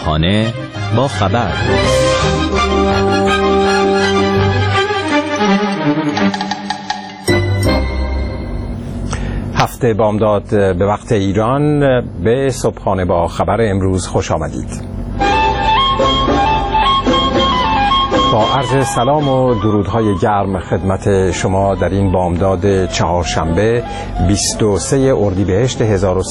صبحانه با خبر. هفته بامداد به وقت ایران، به صبحانه با خبر امروز خوش آمدید. با عرض سلام و درودهای گرم خدمت شما در این بامداد چهارشنبه 23 اردیبهشت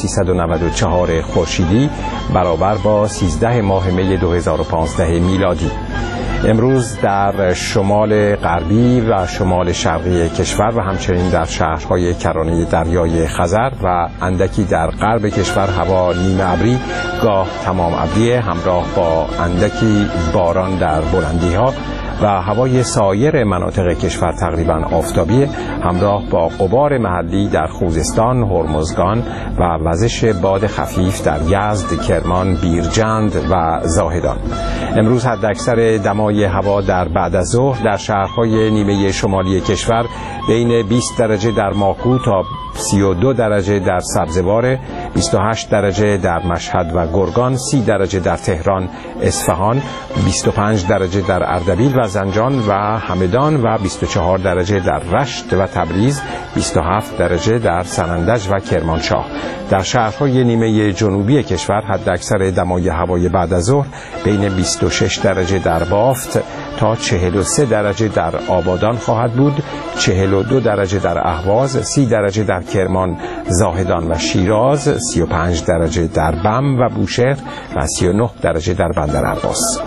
1394 خورشیدی برابر با 13 ماه می 2015 میلادی. امروز در شمال غربی و شمال شرقی کشور و همچنین در شهرهای کرانه دریای خزر و اندکی در غرب کشور هوا نیمه ابری گاه تمام ابری همراه با اندکی باران در بلندی‌ها و هوای سایر مناطق کشور تقریبا آفتابی همراه با غبار محلی در خوزستان، هرمزگان و وزش باد خفیف در یزد، کرمان، بیرجند و زاهدان. امروز حداکثر دمای هوا در بعد از ظهر در شهرهای نیمه شمالی کشور بین 20 درجه در ماکو تا 32 درجه در سبزوار، 28 درجه در مشهد و گرگان، 30 درجه در تهران، اصفهان، 25 درجه در اردبیل و زنجان و همدان و 24 درجه در رشت و تبریز، 27 درجه در سنندج و کرمانشاه. در شهرهای نیمه جنوبی کشور حداکثر دمای هوای بعد از ظهر بین 26 درجه در بافت تا 43 درجه در آبادان خواهد بود، 42 درجه در اهواز، 30 درجه در کرمان، زاهدان و شیراز، 35 درجه در بم و بوشهر و 39 درجه در بندرعباس.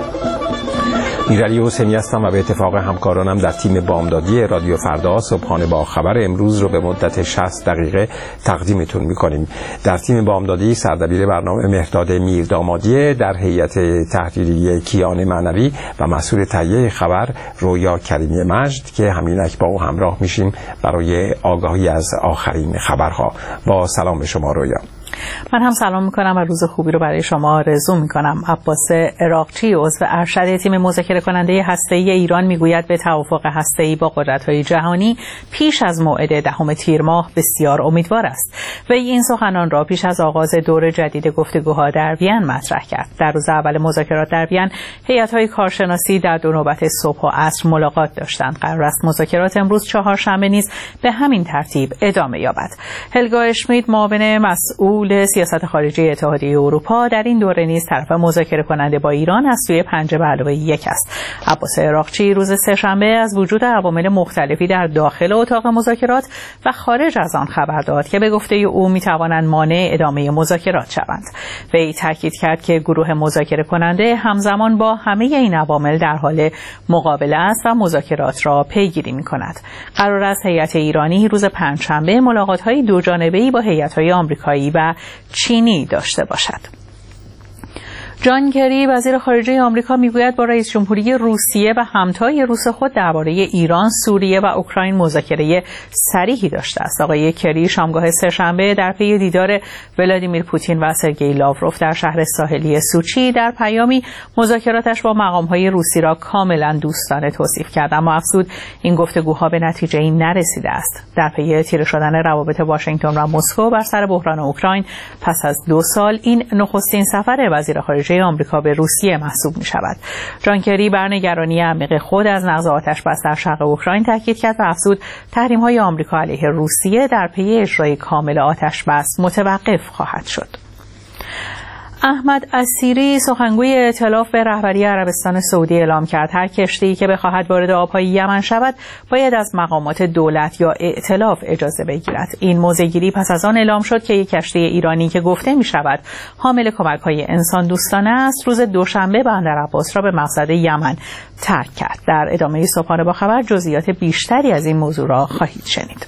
میرعلی حسینی هستم و به اتفاق همکارانم در تیم بامدادی رادیو فردا صبحانه با خبر امروز رو به مدت 60 دقیقه تقدیمتون میکنیم. در تیم بامدادی سردبیر برنامه مهرداد میردامادی، در هیئت تحریریه کیان معنوی و مسئول تهیه خبر رویا کریمی مجد که همینک با او همراه میشیم برای آگاهی از آخرین خبرها. با سلام شما رویا. من هم سلام میکنم و روز خوبی رو برای شما آرزو میکنم. عباس عراقچی عضو ارشد تیم مذاکره کننده هسته‌ای ایران میگوید به توافق هسته‌ای با قدرت‌های جهانی پیش از موعد 10 تیر ماه بسیار امیدوار است. وی این سخنان را پیش از آغاز دور جدید گفتگوها در وین مطرح کرد. در روز اول مذاکرات در وین هیئت‌های کارشناسی در دو نوبت صبح و عصر ملاقات داشتند. قرار است مذاکرات امروز چهارشنبه نیز به همین ترتیب ادامه یابد. هلگا اشمیت معاون مسئول سیاست خارجی اتحادیه اروپا در این دوره نیز طرف مذاکره کننده با ایران از سوی 5+1 است. عباس عراقچی روز سه‌شنبه از وجود عوامل مختلفی در داخل اتاق مذاکرات و خارج از آن خبر داد که به گفته او میتوانند مانع ادامه مذاکرات شوند. وی تاکید کرد که گروه مذاکره کننده همزمان با همه این عوامل در حال مقابله است و مذاکرات را پیگیری می‌کند. قرار است هیئت ایرانی روز پنجشنبه ملاقات‌های دوجانبه‌ای با هیئت‌های آمریکایی و چینی داشته باشد. جان کری وزیر خارجه آمریکا میگوید با رئیس جمهوری روسیه و همتای روس خود درباره ایران، سوریه و اوکراین مذاکره صریحی داشته است. آقای کری شامگاه سه‌شنبه در پی دیدار ولادیمیر پوتین و سرگئی لاوروف در شهر ساحلی سوچی در پیامی مذاکراتش با مقام‌های روسی را کاملا دوستانه توصیف کرد، اما افزود این گفتگوها به نتیجه‌ای نرسیده است. در پی تیره شدن روابط واشنگتن و مسکو بر سر بحران اوکراین پس از 2 سال این نخستین سفر وزیر خارجه آمریکا به روسیه محسوب می شود. جان کری بر نگرانی عمیق خود از نقض آتش‌بس در شرق اوکراین تاکید کرد و افزود تحریم‌های آمریکا علیه روسیه در پی اجرای کامل آتش‌بس متوقف خواهد شد. احمد اسیری سخنگوی ائتلاف به رهبری عربستان سعودی اعلام کرد هر کشتی‌ای که بخواهد وارد آب‌های یمن شود باید از مقامات دولت یا ائتلاف اجازه بگیرد. این موضع‌گیری پس از آن اعلام شد که یک کشتی ایرانی که گفته می‌شود حامل کمک‌های انسان دوستانه است روز دوشنبه بندرعباس را به مقصد یمن ترک کرد. در ادامه صبحانه با خبر جزئیات بیشتری از این موضوع را خواهید شنید.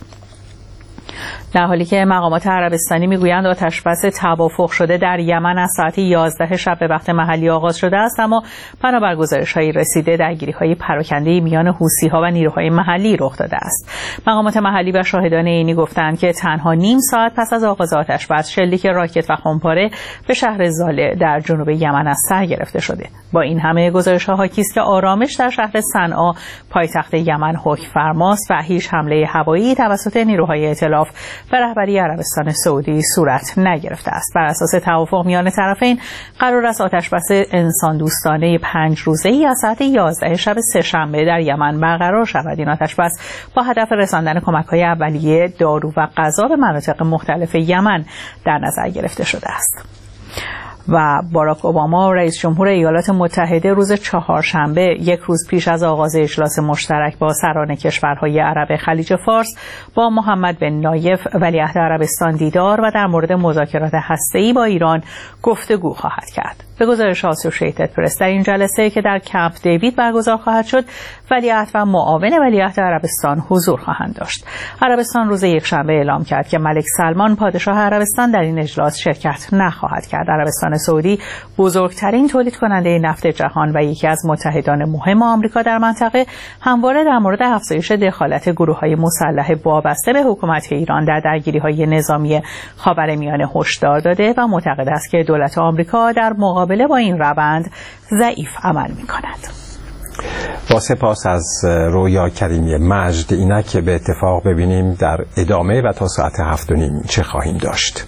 در حالی که مقامات عربستانی میگویند آتش‌بس توافق شده در یمن از ساعت 11 شب به وقت محلی آغاز شده است، اما بنابر گزارش‌های رسیده درگیری‌های پراکنده میان حوثی‌ها و نیروهای محلی رخ داده است. مقامات محلی و شاهدان عینی گفتند که تنها نیم ساعت پس از آغاز آتش‌بس شلیک راکت و خمپاره به شهر زاله در جنوب یمن از سر گرفته شده. با این همه گزارش‌ها حاکی است که آرامش در شهر صنعا پایتخت یمن حکم فرماست و هیچ حمله هوایی توسط نیروهای ائتلاف به رهبری عربستان سعودی صورت نگرفته است. بر اساس توافق میان طرفین قرار است آتشبس انسان دوستانه 5 روزه‌ای از ساعت 11 شب سه‌شنبه در یمن برقرار شود. این آتشبس با هدف رساندن کمک‌های اولیه، دارو و غذا به مناطق مختلف یمن در نظر گرفته شده است. و باراک اوباما رئیس جمهور ایالات متحده روز چهارشنبه، یک روز پیش از آغاز اجلاس مشترک با سران کشورهای عرب خلیج فارس، با محمد بن نایف ولیعهد عربستان دیدار و در مورد مذاکرات هسته‌ای با ایران گفتگو خواهد کرد. به گزارش آسوشیتد پرس، در این جلسه که در کمپ دیوید برگزار خواهد شد، ولیعهد و معاون ولیعهد عربستان حضور خواهند داشت. عربستان روز یکشنبه اعلام کرد که ملک سلمان پادشاه عربستان در این اجلاس شرکت نخواهد کرد. عربستان سعودی بزرگترین تولید کننده نفت جهان و یکی از متحدان مهم آمریکا در منطقه، همواره در مورد افزایش دخالت گروه‌های مسلح وابسته به حکومت ایران در درگیری‌های نظامی خاورمیانه هشدار داده و معتقد است که دولت آمریکا در مقابله با این روند ضعیف عمل می‌کند. با سپاس از رویا کریمی مجد، اینک به اتفاق ببینیم در ادامه و تا ساعت 7:30 چه خواهیم داشت.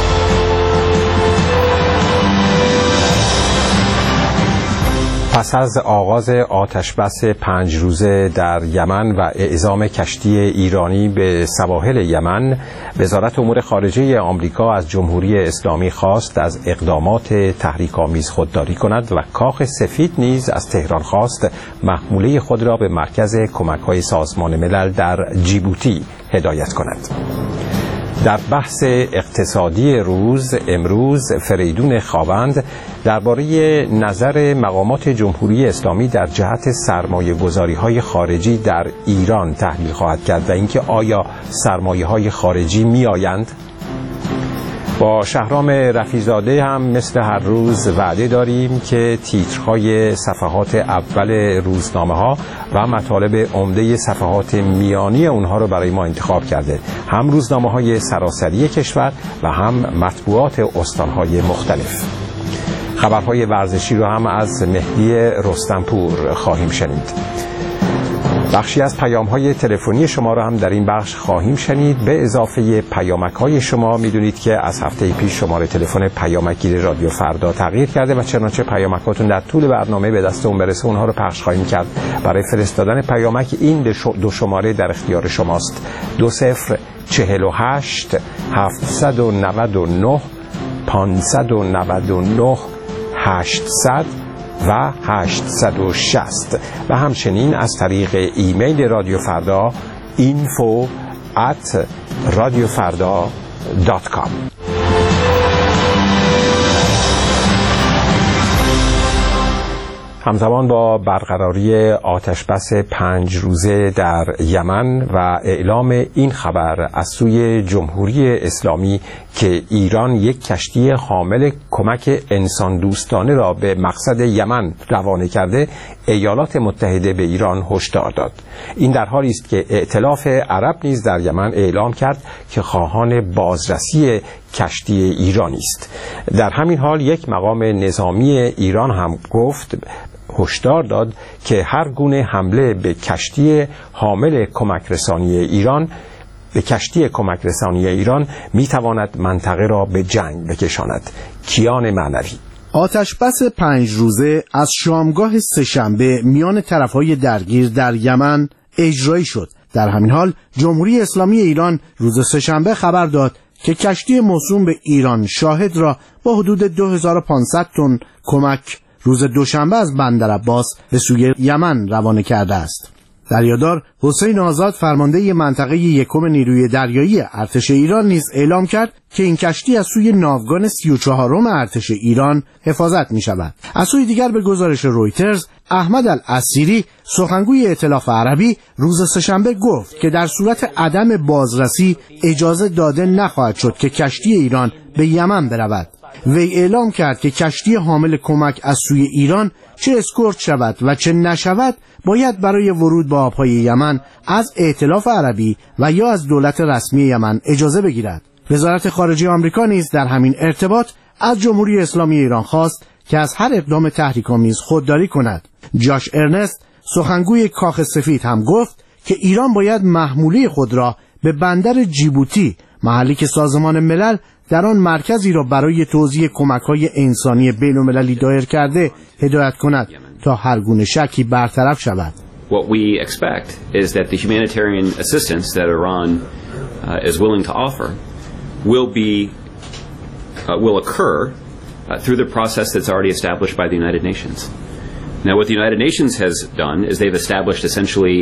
پس از آغاز آتشبس 5 روزه در یمن و اعزام کشتی ایرانی به سواحل یمن، وزارت امور خارجه آمریکا از جمهوری اسلامی خواست از اقدامات تحریک‌آمیز خودداری کند و کاخ سفید نیز از تهران خواست محموله خود را به مرکز کمک‌های سازمان ملل در جیبوتی هدایت کند. در بحث اقتصادی روز امروز، فریدون خاوند درباره نظر مقامات جمهوری اسلامی در جهت سرمایه‌گذاری‌های خارجی در ایران تحلیل خواهد کرد و اینکه آیا سرمایه‌های خارجی می‌آیند. با شهرام رفیع‌زاده هم مثل هر روز وعده داریم که تیترهای صفحات اول روزنامه‌ها و مطالب عمده صفحات میانی اونها رو برای ما انتخاب کرده، هم روزنامه‌های سراسری کشور و هم مطبوعات استان‌های مختلف. خبرهای ورزشی رو هم از مهدی رستمپور خواهیم شنید. بخشی از پیام‌های تلفنی شما را هم در این بخش خواهیم شنید، به اضافه پیامک‌های شما. میدونید که از هفته پیش شماره تلفن پیامکگیر رادیو فردا تغییر کرده و چنانچه پیامکاتون در طول برنامه به دست اون برسه اونها رو پخش خواهیم کرد. برای فرستادن پیامک این دو شماره در اختیار شماست: 2048 799 599 800 و 860 و همچنین از طریق ایمیل رادیو فردا info@radiofarda.com. همزمان با برقراری آتشبس 5 روزه در یمن و اعلام این خبر از سوی جمهوری اسلامی که ایران یک کشتی حامل کمک انسان دوستانه را به مقصد یمن روانه کرده، ایالات متحده به ایران هشدار داد. این در حالی است که ائتلاف عرب نیز در یمن اعلام کرد که خواهان بازرسی کشتی ایرانی است. در همین حال یک مقام نظامی ایران هم هشدار داد که هر گونه حمله به کشتی حامل کمک رسانی ایران میتواند منطقه را به جنگ بکشاند. کیان معنوی. آتشبس 5 روزه از شامگاه سه‌شنبه میان طرفهای درگیر در یمن اجرایی شد. در همین حال جمهوری اسلامی ایران روز سه‌شنبه خبر داد که کشتی موسوم به ایران شاهد را با حدود 2500 تن کمک روز دوشنبه از بندرعباس به سوی یمن روانه کرده است. دریادار حسین آزاد، فرمانده منطقه یکم نیروی دریایی ارتش ایران، نیز اعلام کرد که این کشتی از سوی ناوگان 34م ارتش ایران حفاظت می شود. از سوی دیگر به گزارش رویترز، احمد العسیری، سخنگوی ائتلاف عربی، روز سه‌شنبه گفت که در صورت عدم بازرسی اجازه داده نخواهد شد که کشتی ایران به یمن برود. وی اعلام کرد که کشتی حامل کمک از سوی ایران چه اسکورت شود و چه نشود، باید برای ورود به آبهای یمن از ائتلاف عربی و یا از دولت رسمی یمن اجازه بگیرد. وزارت خارجه آمریکا نیز در همین ارتباط از جمهوری اسلامی ایران خواست که از هر اقدام تحریک‌آمیز خودداری کند. جاش ارنست، سخنگوی کاخ سفید، هم گفت که ایران باید محموله خود را به بندر جیبوتی محلی که سازمان ملل در آن مرکزی را برای توزیع کمک‌های انسانی بین‌المللی دایر کرده هدایت کند تا هر گونه شکی برطرف شود. What we expect is that the humanitarian assistance that Iran is willing to offer will occur through the process that's already established by the United Nations. Now, what the United Nations has done is they've established essentially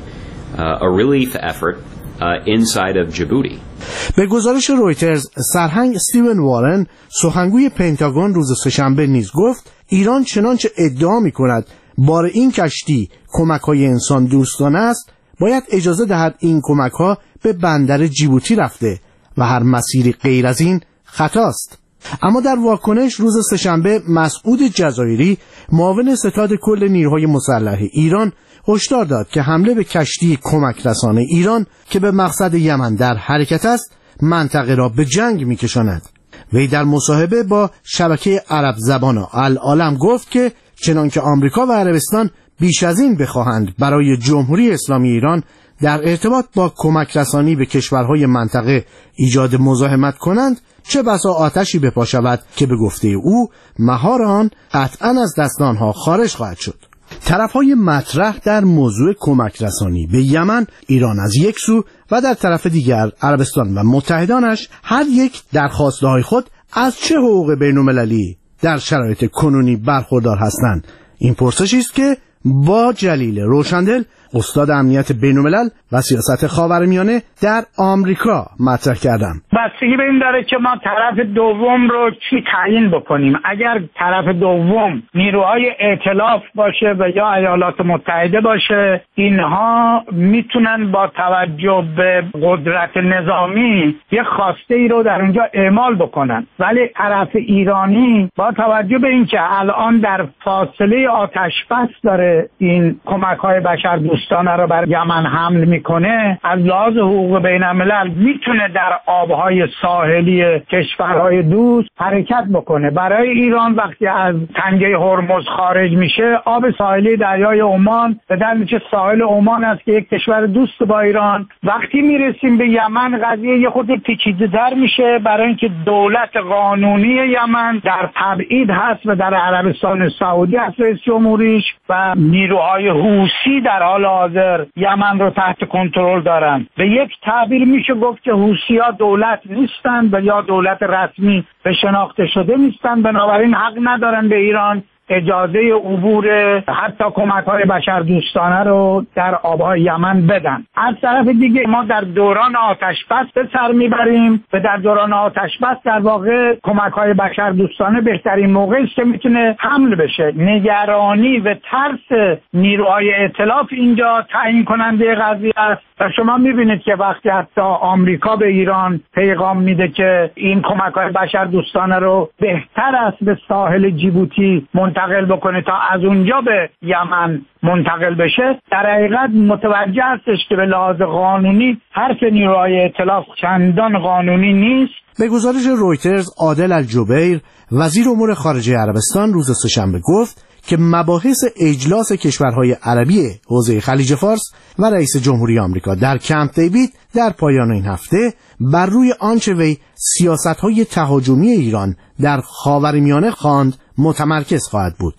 a relief effort inside of Djibouti. به گزارش رویترز، سرهنگ استیون وارن، سخنگوی پنتاگون، روز سه‌شنبه نیز گفت ایران چنانچه ادعا می‌کند بار این کشتی کمک‌های انسان دوستانه است، باید اجازه دهد این کمک‌ها به بندر جیبوتی رفته و هر مسیری غیر از این خطاست. اما در واکنش روز سه‌شنبه مسعود جزایری، معاون ستاد کل نیروهای مسلح ایران، هشدار داد که حمله به کشتی کمک رسانه ایران که به مقصد یمن در حرکت است منطقه را به جنگ می‌کشاند. وی در مصاحبه با شبکه عرب زبان العالم گفت که چنانکه آمریکا و عربستان بیش از این بخواهند برای جمهوری اسلامی ایران در ارتباط با کمک رسانی به کشورهای منطقه ایجاد مزاحمت کنند، چه بسا آتشی بپا شود که به گفته او مهار آن قطعاً از دست آنها خارج خواهد شد. طرفهای مطرح در موضوع کمک رسانی به یمن، ایران از یک سو و در طرف دیگر عربستان و متحدانش، هر یک در خواسته‌های خود از چه حقوق بین‌المللی در شرایط کنونی برخوردار هستند. این پرسشی است که با جلیل روشندل، استاد امنیت بین‌الملل و سیاست خاورمیانه در آمریکا مطرح کردم. بستگی به این داره که ما طرف دوم رو چی تعیین بکنیم. اگر طرف دوم نیروهای ائتلاف باشه و یا ایالات متحده باشه، اینها میتونن با توجه به قدرت نظامی یه خواسته ای رو در اونجا اعمال بکنن. ولی طرف ایرانی با توجه به اینکه الان در فاصله آتش بس داره این کمک‌های بشردوستانه رو بر یمن حمل میکنه، از لحاظ حقوق بین‌الملل میتونه در آبهای ساحلی کشورهای دوست حرکت بکنه. برای ایران وقتی از تنگه هرمز خارج میشه، آب ساحلی دریای عمان به درمیشه ساحل عمان است که یک کشور دوست با ایران. وقتی میرسیم به یمن قضیه یه خود پیچیده‌تر میشه، برای اینکه دولت قانونی یمن در تبعید هست و در عربستان سعودی هست رئیس جمهوریش، و نیروهای حوثی در حال حاضر یمن رو تحت کنترل دارن. به یک تعبیر میشه گفت که حوثی‌ها دولت نیستن و یا دولت رسمی به شناخته شده نیستن، بنابراین حق ندارن به ایران اجازه عبور حتی کمک‌های بشردوستانه رو در آب‌های یمن بدن. از طرف دیگه ما در دوران آتش بس به سر میبریم و در دوران آتش بس در واقع کمک‌های بشردوستانه بهترین موقعی است که میتونه حمل بشه. نگرانی و ترس نیروهای ائتلاف اینجا تعیین کننده قضیه است و شما میبینید که وقتی حتی آمریکا به ایران پیغام میده که این کمک‌های بشردوستانه رو بهتر است به ساحل جیبوتی منتقل بکنه تا از اونجا به یمن منتقل بشه، در حقیقت متوجه هستش که به لحاظ قانونی حرف نیروهای ائتلاف چندان قانونی نیست. به گزارش رویترز، عادل الجبیر، وزیر امور خارجه عربستان، روز سه‌شنبه گفت که مباحث اجلاس کشورهای عربی حوزه خلیج فارس و رئیس جمهوری آمریکا در کمپ دیوید در پایان این هفته بر روی آنچه وی سیاست‌های تهاجمی ایران در خاورمیانه خواند متمرکز خواهد بود.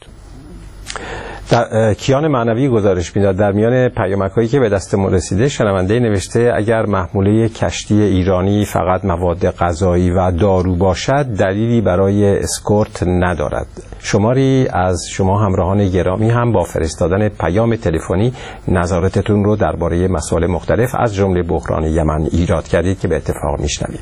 در کیان معنوی گزارش میداد در میان پیامک‌هایی که به دست ما رسیده، شنونده نوشته اگر محموله کشتی ایرانی فقط مواد غذایی و دارو باشد دلیلی برای اسکورت ندارد. شماری از شما همراهان گرامی هم با فرستادن پیام تلفنی نظراتتون رو درباره مسائل مختلف از جمله بحران یمن ایراد کردید که به اتفاق میشنویم.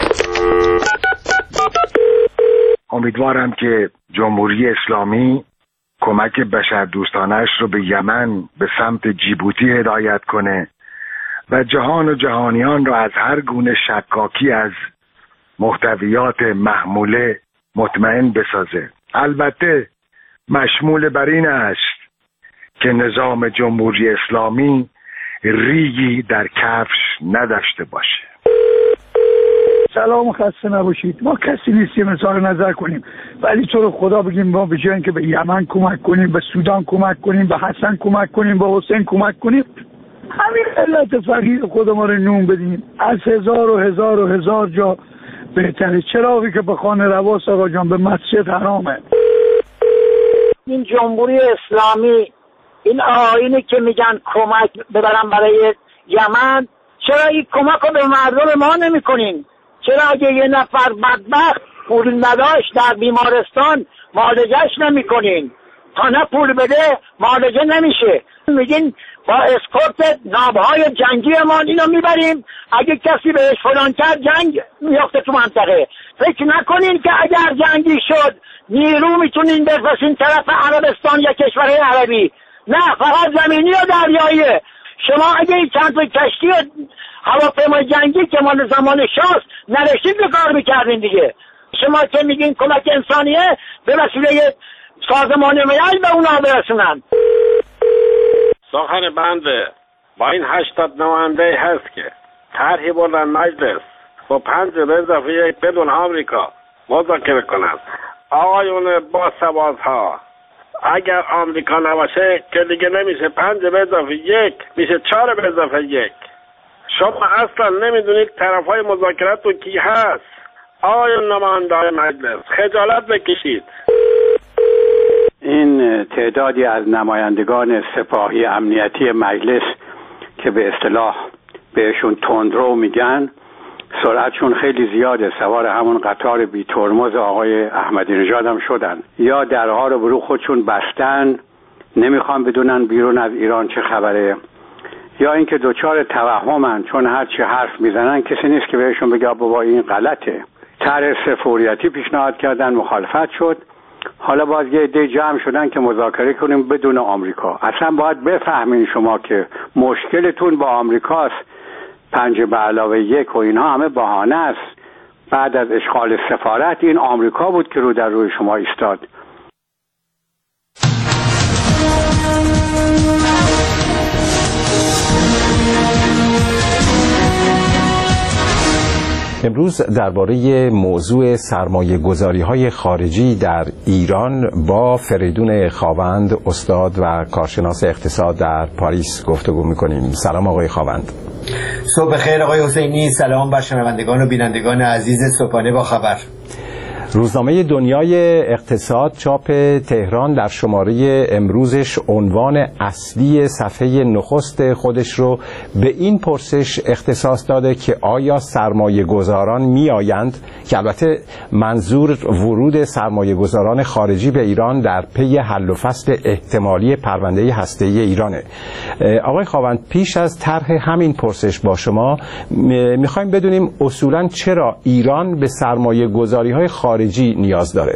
امیدوارم که جمهوری اسلامی کمک بشردوستانش رو به یمن به سمت جیبوتی هدایت کنه و جهان و جهانیان رو از هر گونه شکاکی از محتویات محموله مطمئن بسازه. البته مشمول بر این است که نظام جمهوری اسلامی ریگی در کفش نداشته باشه. سلام، خسته نباشید. ما کسی نیستیم اظهار نظر کنیم، ولی تو رو خدا بگیم ما به جای اینکه به یمن کمک کنیم، به سودان کمک کنیم، به حسن کمک کنیم، به حسین کمک کنیم، همین علت فقیر خودمان رو نون بدیم از هزار جا بهتره. چراغی که به خانه رواست آقا جان به مسجد حرامه. این جمهوری اسلامی این آیینی که میگن کمک ببرن برای یمن، چرا این کمک رو به مردم ما نمی کنین؟ چرا اگه یه نفر بدبخت پول نداشت در بیمارستان معالجهش نمی کنین؟ تا نه پول بده معالجه نمیشه. میگین با اسکورت نابهای جنگی ما اینو میبریم، اگه کسی بهش فلان کرد جنگ میافته تو منطقه. فکر نکنین که اگر جنگی شد نیرو میتونین بفرستین طرف عربستان یا کشورهای عربی. نه، فقط زمینی و دریاییه. شما اگه این چند تا کشتی هواپیمای جنگی که مال زمان شاست نرشید به کار میکردین دیگه. شما که میگین کمک انسانیه به وسیله سازمان ملل به اونا برسونن. سخن بنده با این 80 نماینده هست که طرحی بردن مجلس با 5 به اضافه 1 بدون آمریکا مذاکره کنند. آقایون با سوادها، اگر آمریکا نباشه که دیگه نمیشه 5 به اضافه 1 میشه 4 به اضافه 1. شما اصلا نمیدونید طرفهای مذاکرتون کی هست. آقایون نماینده مجلس خجالت بکشید. این تعدادی از نمایندگان سپاهی امنیتی مجلس که به اصطلاح بهشون تندرو میگن، سرعتشون خیلی زیاده، سوار همون قطار بی ترمز آقای احمدی نژاد هم شدن، یا درها رو برو خودشون بستن، نمیخوان بدونن بیرون از ایران چه خبره، یا اینکه دوچار توهمن چون هرچی حرف میزنن کسی نیست که بهشون بگه بابا این غلطه. طرح سفوریتی پیشنهاد کردن، مخالفت شد. حالا باز یه عده جمع شدن که مذاکره کنیم بدون آمریکا. اصلا باید بفهمین شما که مشکلتون با آمریکاست. 5 به علاوه 1 و اینها همه بهانه است. بعد از اشغال سفارت این آمریکا بود که رو در روی شما ایستاد. امروز درباره موضوع سرمایه‌گذاری‌های خارجی در ایران با فریدون خاوند، استاد و کارشناس اقتصاد در پاریس گفتگو می‌کنیم. سلام آقای خاوند. صبح بخیر آقای حسینی. سلام بر شنوندگان و بینندگان عزیز صبحانه با خبر. روزنامه دنیای اقتصاد چاپ تهران در شماره امروزش عنوان اصلی صفحه نخست خودش رو به این پرسش اختصاص داده که آیا سرمایه گذاران می آیند، که البته منظور ورود سرمایه گذاران خارجی به ایران در پی حل و فصل احتمالی پرونده هسته‌ای ایرانه. آقای خاوند، پیش از طرح همین پرسش با شما میخوایم بدونیم اصولاً چرا ایران به سرمایه گذاری های خارجی نیاز داره؟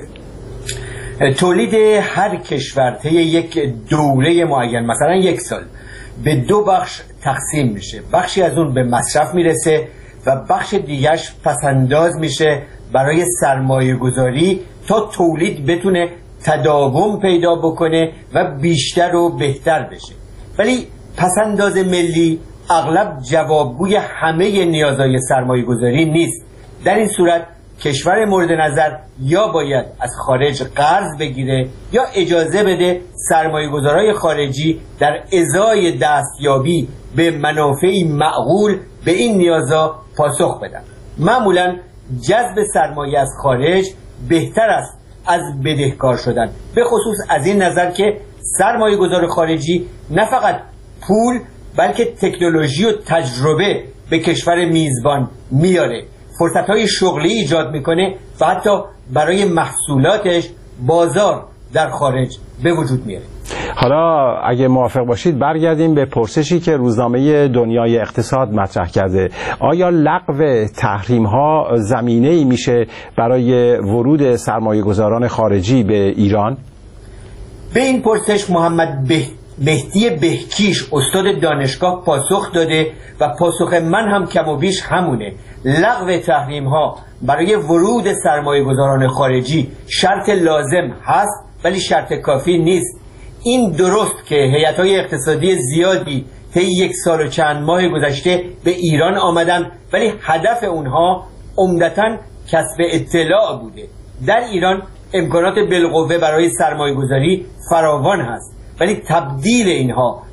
تولید هر کشور طی یک دوره معین، مثلا 1 سال، به 2 بخش تقسیم میشه. بخشی از اون به مصرف میرسه و بخش دیگرش پسنداز میشه برای سرمایه گذاری تا تولید بتونه تداوم پیدا بکنه و بیشتر و بهتر بشه. ولی پسنداز ملی اغلب جوابگوی همه نیازهای سرمایه گذاری نیست. در این صورت کشور مورد نظر یا باید از خارج قرض بگیره یا اجازه بده سرمایه‌گذارای خارجی در ازای دستیابی به منافعی معقول به این نیازها پاسخ بدن. معمولا جذب سرمایه از خارج بهتر است از بدهکار شدن، به خصوص از این نظر که سرمایه‌گذار خارجی نه فقط پول بلکه تکنولوژی و تجربه به کشور میزبان میاره، فرصت‌های شغلی ایجاد میکنه و حتی برای محصولاتش بازار در خارج به وجود میاره. حالا اگه موافق باشید برگردیم به پرسشی که روزنامه دنیای اقتصاد مطرح کرده. آیا لغو تحریم‌ها زمینه‌ای میشه برای ورود سرمایه‌گذاران خارجی به ایران؟ به این پرسش محمد مهدی بهکیش استاد دانشگاه پاسخ داده و پاسخ من هم کم و بیش همونه. لغو تحریم ها برای ورود سرمایه گذاران خارجی شرط لازم هست ولی شرط کافی نیست. این درست که هیئت‌های اقتصادی زیادی طی 1 سال و چند ماه گذشته به ایران آمدن، ولی هدف اونها عمدتاً کسب اطلاع بوده. در ایران امکانات بالقوه برای سرمایه گذاری فراوان هست، ولی تبدیل اینها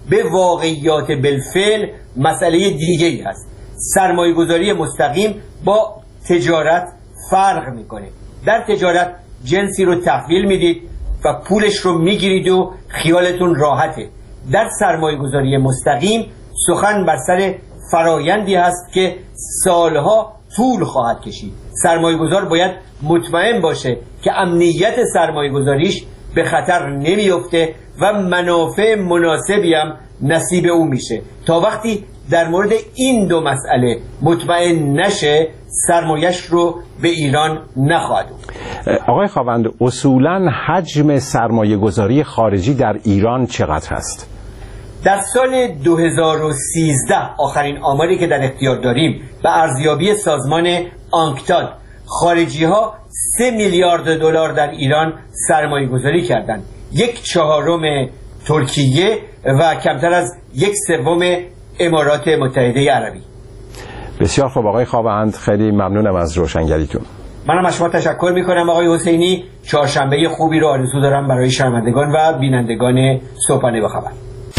به واقعیات بالفعل مسئله دیگه‌ای هست. سرمایه‌گذاری مستقیم با تجارت فرق میکنه. در تجارت جنسی رو تحویل میدید و پولش رو میگیرید و خیالتون راحته. در سرمایه‌گذاری مستقیم سخن بر سر فرایندی هست که سالها طول خواهد کشید. سرمایه‌گذار باید مطمئن باشه که امنیت سرمایه‌گذاریش به خطر نمیفته و منافع مناسبی هم نصیب او میشه. تا وقتی در مورد این دو مسئله مطمئن نشه سرمایه‌اش رو به ایران نخواهد. آقای خاوند، اصولاً حجم سرمایه‌گذاری خارجی در ایران چقدر هست؟ در سال 2013 آخرین آماری که در اختیار داریم به ارزیابی سازمان آنکتاد، خارجی ها 3 میلیارد دلار در ایران سرمایه گذاری کردند. 1/4 ترکیه و کمتر از 1/3 امارات متحده عربی. بسیار خوب آقای خاوند، خیلی ممنونم از روشنگریتون. منم از شما تشکر میکنم آقای حسینی. چهارشنبه خوبی رو آرزو دارم برای شنوندگان و بینندگان صبحانه با خبر.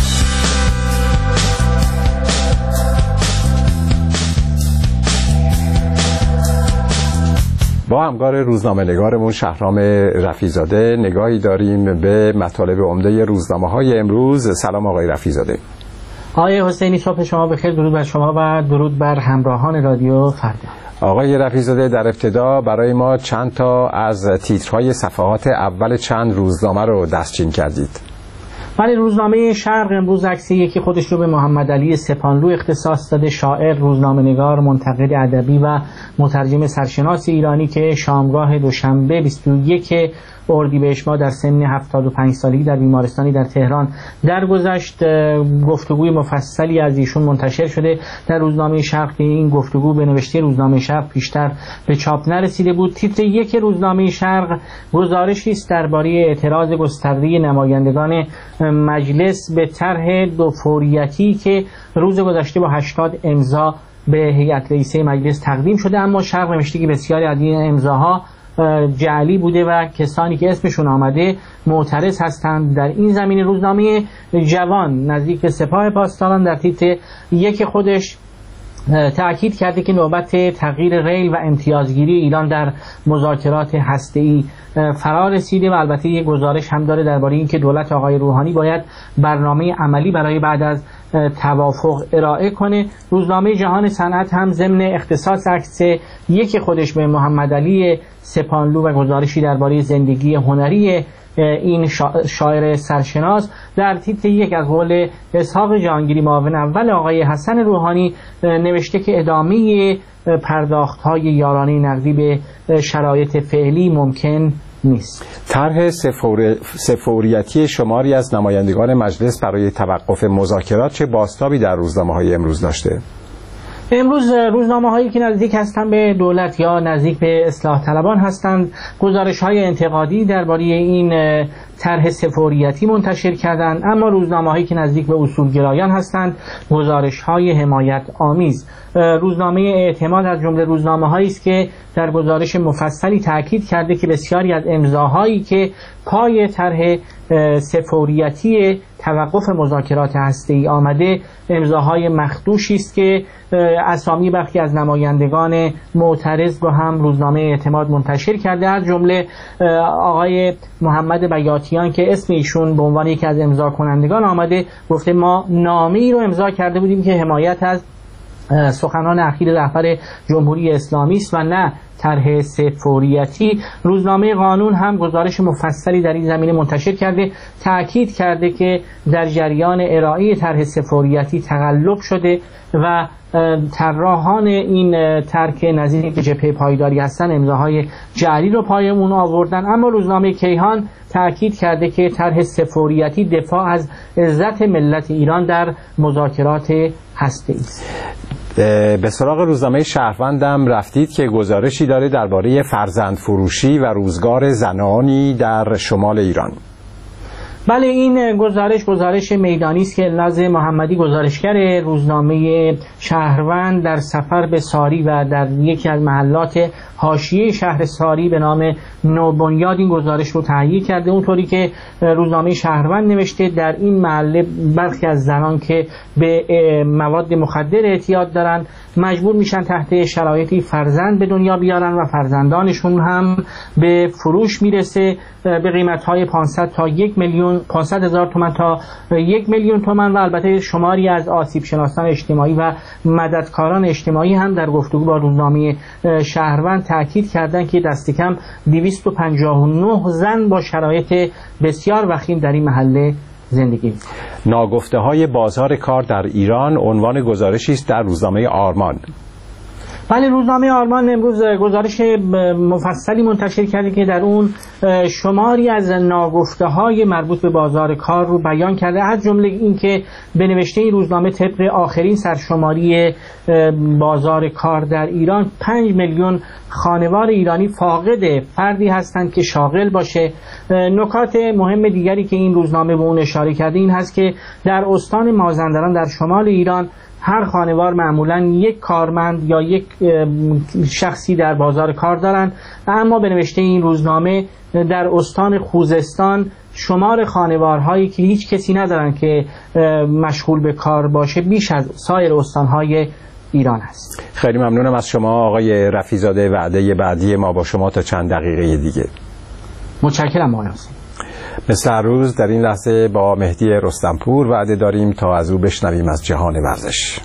با همکار روزنامه‌نگارمون شهرام رفیع‌زاده نگاهی داریم به مطالب عمده روزنامه‌های امروز. سلام آقای رفیع‌زاده. آقای حسینی، صبح شما بخیر. درود بر شما و درود بر همراهان رادیو فردا. آقای رفیع‌زاده، در ابتدا برای ما چند تا از تیترهای صفحات اول چند روزنامه رو دستچین کردید. ولی روزنامه شرق امروز عکس یکی خودش رو به محمد علی سپانلو اختصاص داده، شاعر، روزنامه‌نگار، منتقد ادبی و مترجم سرشناس ایرانی که شامگاه دوشنبه 21 اردیبهشت ماه در سن 75 سالگی در بیمارستانی در تهران درگذشت. گفتگوی مفصلی از ایشون منتشر شده در روزنامه شرق که این گفتگو به نوشته روزنامه شرق پیشتر به چاپ نرسیده بود. تیتر یک روزنامه شرق گزارشی است درباره اعتراض گسترده نمایندگان مجلس به طرح دوفوریتی که روز گذشته با 80 امضا به هیئت رئیسه مجلس تقدیم شده، اما شرق نوشته که بسیاری از این امضاها جعلی بوده و کسانی که اسمشون آمده معترض هستند. در این زمینه روزنامه جوان نزدیک به سپاه پاسداران در تیتر یک خودش تأکید کرده که نوبت تغییر ریل و امتیازگیری ایران در مذاکرات هسته‌ای فرا رسیده و البته یک گزارش هم داره درباره اینکه دولت آقای روحانی باید برنامه عملی برای بعد از توافق ارائه کنه. روزنامه جهان صنعت هم ضمن اختصاص عکس یک خودش به محمد علی سپانلو و گزارشی درباره زندگی هنری این شاعر سرشناس در تیتر یک از قول اسحاق جهانگیری معاون اول آقای حسن روحانی نوشته که ادامه پرداخت‌های یارانه نقدی به شرایط فعلی ممکن نیست. طرح سفوریتی شماری از نمایندگان مجلس برای توقف مذاکرات چه بازتابی در روزنامه‌های امروز داشته؟ امروز روزنامه هایی که نزدیک هستند به دولت یا نزدیک به اصلاح طلبان هستند گزارش های انتقادی درباره این طرح سفوریتی منتشر کردند، اما روزنامه هایی که نزدیک به اصولگرایان هستند گزارش های حمایت آمیز. روزنامه اعتماد از جمله روزنامه هایی است که در گزارش مفصلی تاکید کرده که بسیاری از امضاهایی که پای طرح سفوریتی توقف مذاکرات هسته‌ای آمده امضاهای مخدوشی است که اسامی برخی از نمایندگان معترض رو هم روزنامه اعتماد منتشر کرده، از جمله آقای محمد بیاتیان که اسم ایشون به عنوان یکی از امضا کنندگان آمده، گفته ما نامه‌ای رو امضا کرده بودیم که حمایت از سخنان اخیر رهبر جمهوری اسلامی است و نه طرح سفوریتی. روزنامه قانون هم گزارش مفصلی در این زمینه منتشر کرده، تأکید کرده که در جریان ارائه طرح سفوریتی تقلب شده و طراحان این ترک نظیر که جبهه پایداری هستن امضاهای جعلی رو پای اون آوردن، اما روزنامه کیهان تأکید کرده که طرح سفوریتی دفاع از عزت ملت ایران در مذاکرات هسته‌ای است. به سراغ روزنامه شهروندم رفتید که گزارشی داره درباره فرزند فروشی و روزگار زنانی در شمال ایران. بله، این گزارش میدانی است که الناز محمدی گزارشگر روزنامه شهروند در سفر به ساری و در یکی از محلات حاشیه شهر ساری به نام نوبنیاد این گزارش رو تهیه کرده. اونطوری که روزنامه شهروند نوشته در این محله برخی از زنان که به مواد مخدر اعتیاد دارن مجبور میشن تحت شرایطی فرزند به دنیا بیارن و فرزندانشون هم به فروش میرسه به قیمت‌های 500 تا 1,500,000 تومان تا 1,000,000 تومان. و البته شماری از آسیب شناسان اجتماعی و مددکاران اجتماعی هم در گفتگو با روزنامه شهروند تاکید کردند که دست کم 259 زن با شرایط بسیار وخیم در این محله زندگی. ناگفته‌های بازار کار در ایران عنوان گزارشی است در روزنامه آرمان. بله، روزنامه آرمان امروز گزارش مفصلی منتشر کرده که در اون شماری از ناگفته‌های مربوط به بازار کار رو بیان کرده، از جمله این که به نوشته این روزنامه طبق آخرین سرشماری بازار کار در ایران 5 میلیون خانوار ایرانی فاقد فردی هستند که شاغل باشه. نکات مهم دیگری که این روزنامه به اون اشاره کرده این هست که در استان مازندران در شمال ایران هر خانوار معمولاً یک کارمند یا یک شخصی در بازار کار دارن، اما به نوشته این روزنامه در استان خوزستان شمار خانوارهایی که هیچ کسی ندارن که مشغول به کار باشه بیش از سایر استانهای ایران است. خیلی ممنونم از شما آقای رفیع‌زاده. وعده بعدی ما با شما تا چند دقیقه دیگه. متشکرم آقای حسین. مثل هر روز در این لحظه با مهدی رستمپور وعده داریم تا از او بشنویم از جهان ورزش.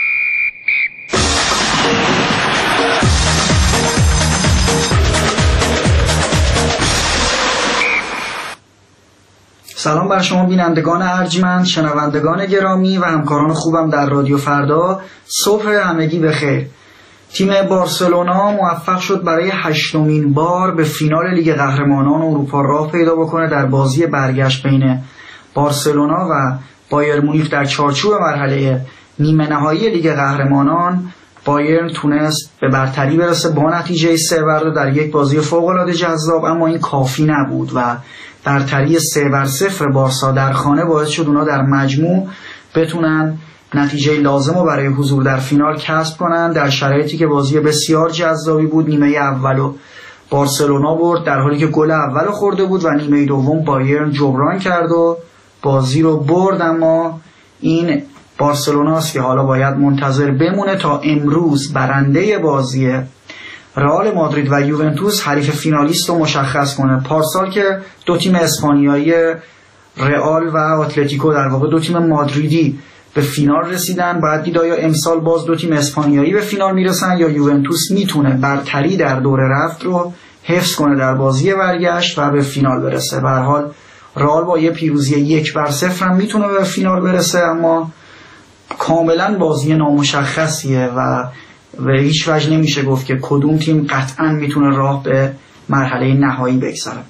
سلام بر شما بینندگان ارجمند، شنوندگان گرامی و همکاران خوبم در رادیو فردا. صبح همگی بخیر. تیم بارسلونا موفق شد برای 8مین بار به فینال لیگ قهرمانان اروپا راه پیدا بکنه. در بازی برگشت بین بارسلونا و بایر مونیخ در چارچوب مرحله نیمه نهایی لیگ قهرمانان بایرن تونست به برتری برسه با نتیجه 3-2 در یک بازی فوق‌العاده جذاب، اما این کافی نبود و برتری 3-0 بارسا در خانه باعث شد اونا در مجموع بتونن نتیجه لازم رو برای حضور در فینال کسب کنن در شرایطی که بازی بسیار جذابی بود. نیمه اولو بارسلونا برد در حالی که گل اولو خورده بود و نیمه دوم بایرن جبران کرد و بازی رو برد. اما این بارسلوناست که حالا باید منتظر بمونه تا امروز برنده بازی رئال مادرید و یوونتوس حریف فینالیست رو مشخص کنه. پارسال که دو تیم اسپانیایی رئال و اتلتیکو در واقع دو تیم مادریدی به فینال رسیدن، باید دید آیا امسال باز دو تیم اسپانیایی به فینال میرسن یا یوونتوس میتونه برتری در دور رفت رو حفظ کنه در بازی برگشت و به فینال برسه. به هر حال رئال با یه پیروزی 1-0 هم میتونه به فینال برسه، اما کاملا بازی نامشخصیه و به هیچ وجه نمیشه گفت که کدوم تیم قطعا میتونه راه به مرحله نهایی بگذاره.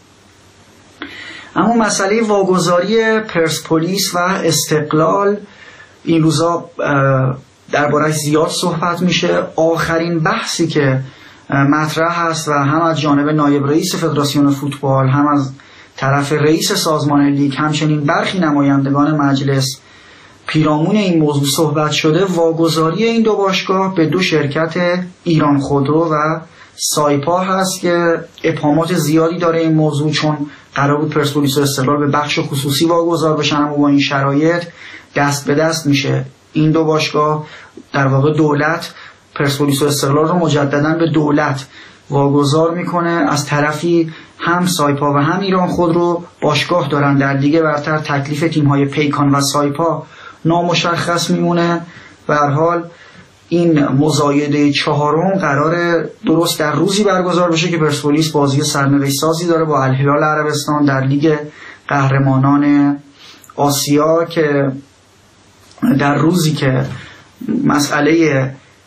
اما مسئله واگذاری پرسپولیس و استقلال این روزا درباره‌اش زیاد صحبت میشه. آخرین بحثی که مطرح هست و هم از جانب نایب رئیس فدراسیون فوتبال هم از طرف رئیس سازمان لیگ همچنین برخی نمایندگان مجلس پیرامون این موضوع صحبت شده، واگذاری این دو باشگاه به دو شرکت ایران خودرو و سایپا هست که ابهامات زیادی داره این موضوع، چون قرار بود پرسپولیس و استقلال به بخش خصوصی واگذار بشن، اما با این شرایط دست به دست میشه این دو باشگاه. در واقع دولت پرسپولیس و استقلال رو مجددا به دولت واگذار میکنه. از طرفی هم سایپا و هم ایران خودرو باشگاه دارن در لیگ برتر. تکلیف تیم‌های پیکان و سایپا نامشخص میمونه. به هر حال این مزایده چهارم قراره درست در روزی برگزار بشه که پرسپولیس بازی سرنوشت سازی داره با الهلال عربستان در لیگ قهرمانان آسیا، که در روزی که مسئله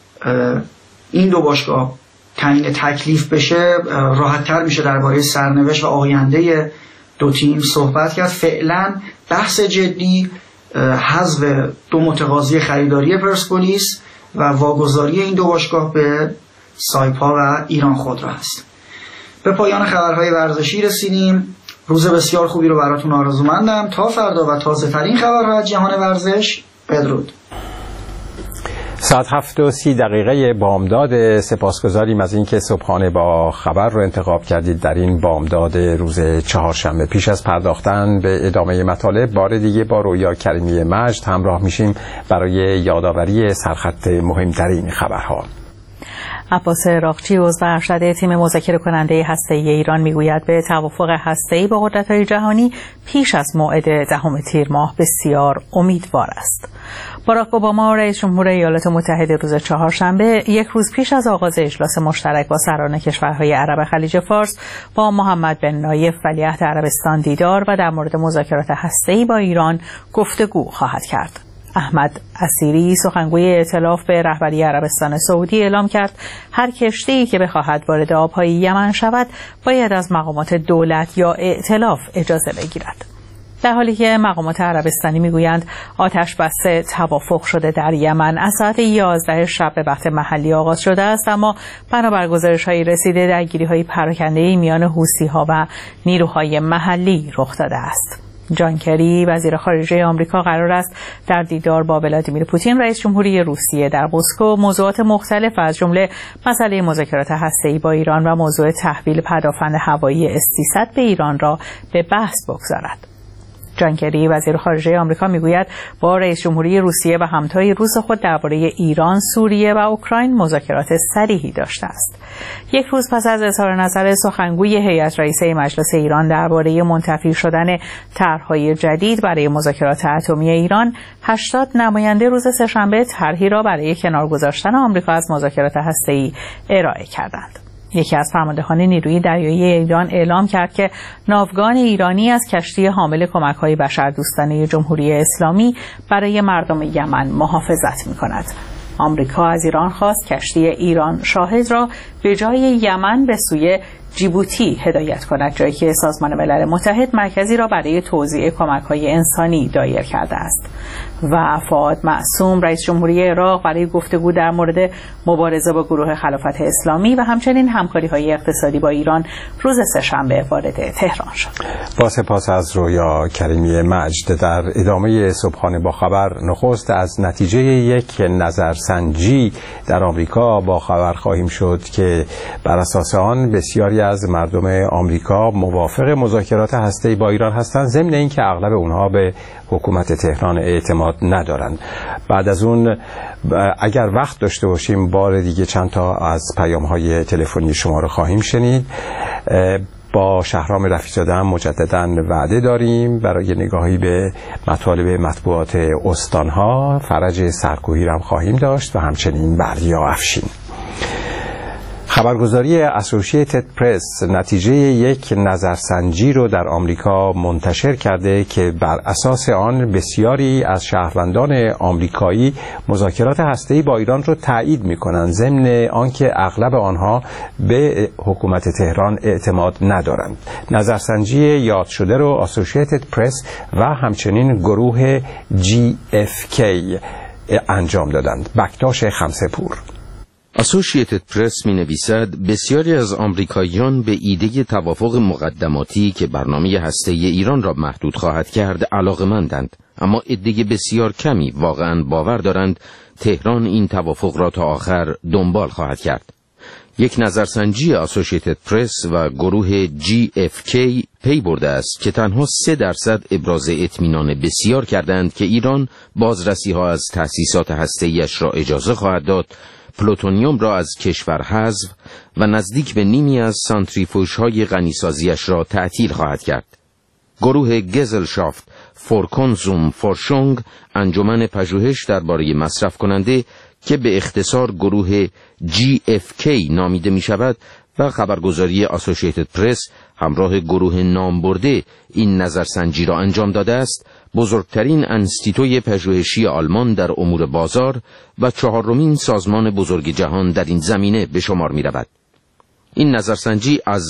این دو باشگاه تعیین تکلیف بشه راحت‌تر میشه درباره سرنوشت و آینده دو تیم صحبت کرد. فعلا بحث جدی حذف دو متقاضی خریداری پرسپولیس و واگذاری این دو باشگاه به سایپا و ایران خودرو است. به پایان خبرهای ورزشی رسیدیم. روز بسیار خوبی رو براتون آرزومندم. تا فردا و تازه ترین خبرها از جهان ورزش، بدرود. ساعت 7:30 بامداد. سپاسگزاریم از اینکه صبحانه با خبر رو انتخاب کردید در این بامداد روز چهارشنبه. پیش از پرداختن به ادامه مطالب، بار دیگه با رویا کریمی مجد همراه میشیم برای یادآوری سرخط مهمترین خبرها. عباس عراقچی عضو ارشد تیم مذاکره کننده هسته‌ای ایران میگوید به توافق هسته‌ای با قدرت‌های جهانی پیش از موعد 10 تیر ماه بسیار امیدوار است. باراک اوباما رئیس جمهور ایالات متحده روز چهارشنبه، یک روز پیش از آغاز اجلاس مشترک با سران کشورهای عرب خلیج فارس، با محمد بن نایف ولیعهد عربستان دیدار و در مورد مذاکرات هسته‌ای با ایران گفتگو خواهد کرد. احمد اسیری، سخنگوی ائتلاف به رهبری عربستان سعودی، اعلام کرد هر کشتی‌ای که بخواهد وارد آبهای یمن شود باید از مقامات دولت یا ائتلاف اجازه بگیرد. در حالی که مقامات عربستانی میگویند آتش بس توافق شده در یمن از ساعت 11 شب به وقت محلی آغاز شده است، اما بنابر گزارش‌های رسیده درگیری‌های پراکنده‌ای میان حوثی‌ها و نیروهای محلی رخ داده است. جان کری، وزیر خارجه آمریکا، قرار است در دیدار با ولادیمیر پوتین رئیس جمهوری روسیه در مسکو موضوعات مختلف از جمله مسئله مذاکرات هسته‌ای با ایران و موضوع تحویل پدافند هوایی S-300 به ایران را به بحث بگذارد. جان کری، وزیر خارجه آمریکا، میگوید با رئیس جمهوری روسیه و همتای روس خود درباره ایران، سوریه و اوکراین مذاکرات صریحی داشته است. یک روز پس از اظهار نظر سخنگوی هیئت رئیسه مجلس ایران درباره منتفی شدن طرح‌های جدید برای مذاکرات اتمی ایران، 80 نماینده روز سه‌شنبه طرحی را برای کنار گذاشتن آمریکا از مذاکرات هسته‌ای ارائه کردند. یکی از فرماندهان نیروی دریایی ایران اعلام کرد که ناوگان ایرانی از کشتی حامل کمک‌های بشردوستانه جمهوری اسلامی برای مردم یمن محافظت می‌کند. آمریکا از ایران خواست کشتی ایران شاهد را به جای یمن به سوی جیبوتی هدایت کند، جایی که سازمان ملل متحد مرکزی را برای توزیع کمک‌های انسانی دایر کرده است. و فؤاد معصوم، رئیس جمهوری عراق، برای گفتگو در مورد مبارزه با گروه خلافت اسلامی و همچنین همکاری‌های اقتصادی با ایران روز سه‌شنبه وارد تهران شد. با سپاس از رویا کریمی مجد. در ادامه صبحانه با خبر، نخست از نتیجه یک نظرسنجی در آمریکا با خبر خواهیم شد که بر اساس آن بسیاری از مردم آمریکا موافق مذاکرات هسته‌ای با ایران هستند، ضمن اینکه اغلب اونها به حکومت تهران اعتماد ندارند. بعد از اون اگر وقت داشته باشیم بار دیگه چند تا از پیام‌های تلفنی شما رو خواهیم شنید. با شهرام رفیع‌زاده هم مجدداً وعده داریم برای نگاهی به مطالب مطبوعات استانها. فرج سرکوهی هم خواهیم داشت و همچنین بردیا افشین. خبرگزاری اسوسییتد پرس نتیجه یک نظرسنجی رو در آمریکا منتشر کرده که بر اساس آن بسیاری از شهروندان آمریکایی مذاکرات هسته‌ای با ایران رو تایید می‌کنند، ضمن آنکه اغلب آنها به حکومت تهران اعتماد ندارند. نظرسنجی یاد شده رو اسوسییتد پرس و همچنین گروه GFK انجام دادند. بکتاش خمسه‌پور. اسوسییتد پرس می نویسد بسیاری از آمریکاییان به ایده توافق مقدماتی که برنامه هسته‌ای ایران را محدود خواهد کرد علاقه‌مندند، اما عده بسیار کمی واقعاً باور دارند تهران این توافق را تا آخر دنبال خواهد کرد. یک نظرسنجی اسوسییتد پرس و گروه GFK پی برده است که تنها 3% ابراز اطمینان بسیار کردند که ایران بازرسی‌ها از تأسیسات هسته‌ایش را اجازه خواهد داد، پلوتونیوم را از کشور حذف و نزدیک به نیمی از سانتریفوژهای غنیسازیش را تعطیل خواهد کرد. گروه گزلشافت فور کنزوم فورشونگ، انجمن پژوهش درباره مصرف کننده که به اختصار گروه GFK نامیده می شود و خبرگزاری اسوسییتد پرس همراه گروه نامبرده این نظرسنجی را انجام داده است، بزرگترین انستیتوی پژوهشی آلمان در امور بازار و 4مین سازمان بزرگ جهان در این زمینه به شمار می رود. این نظرسنجی از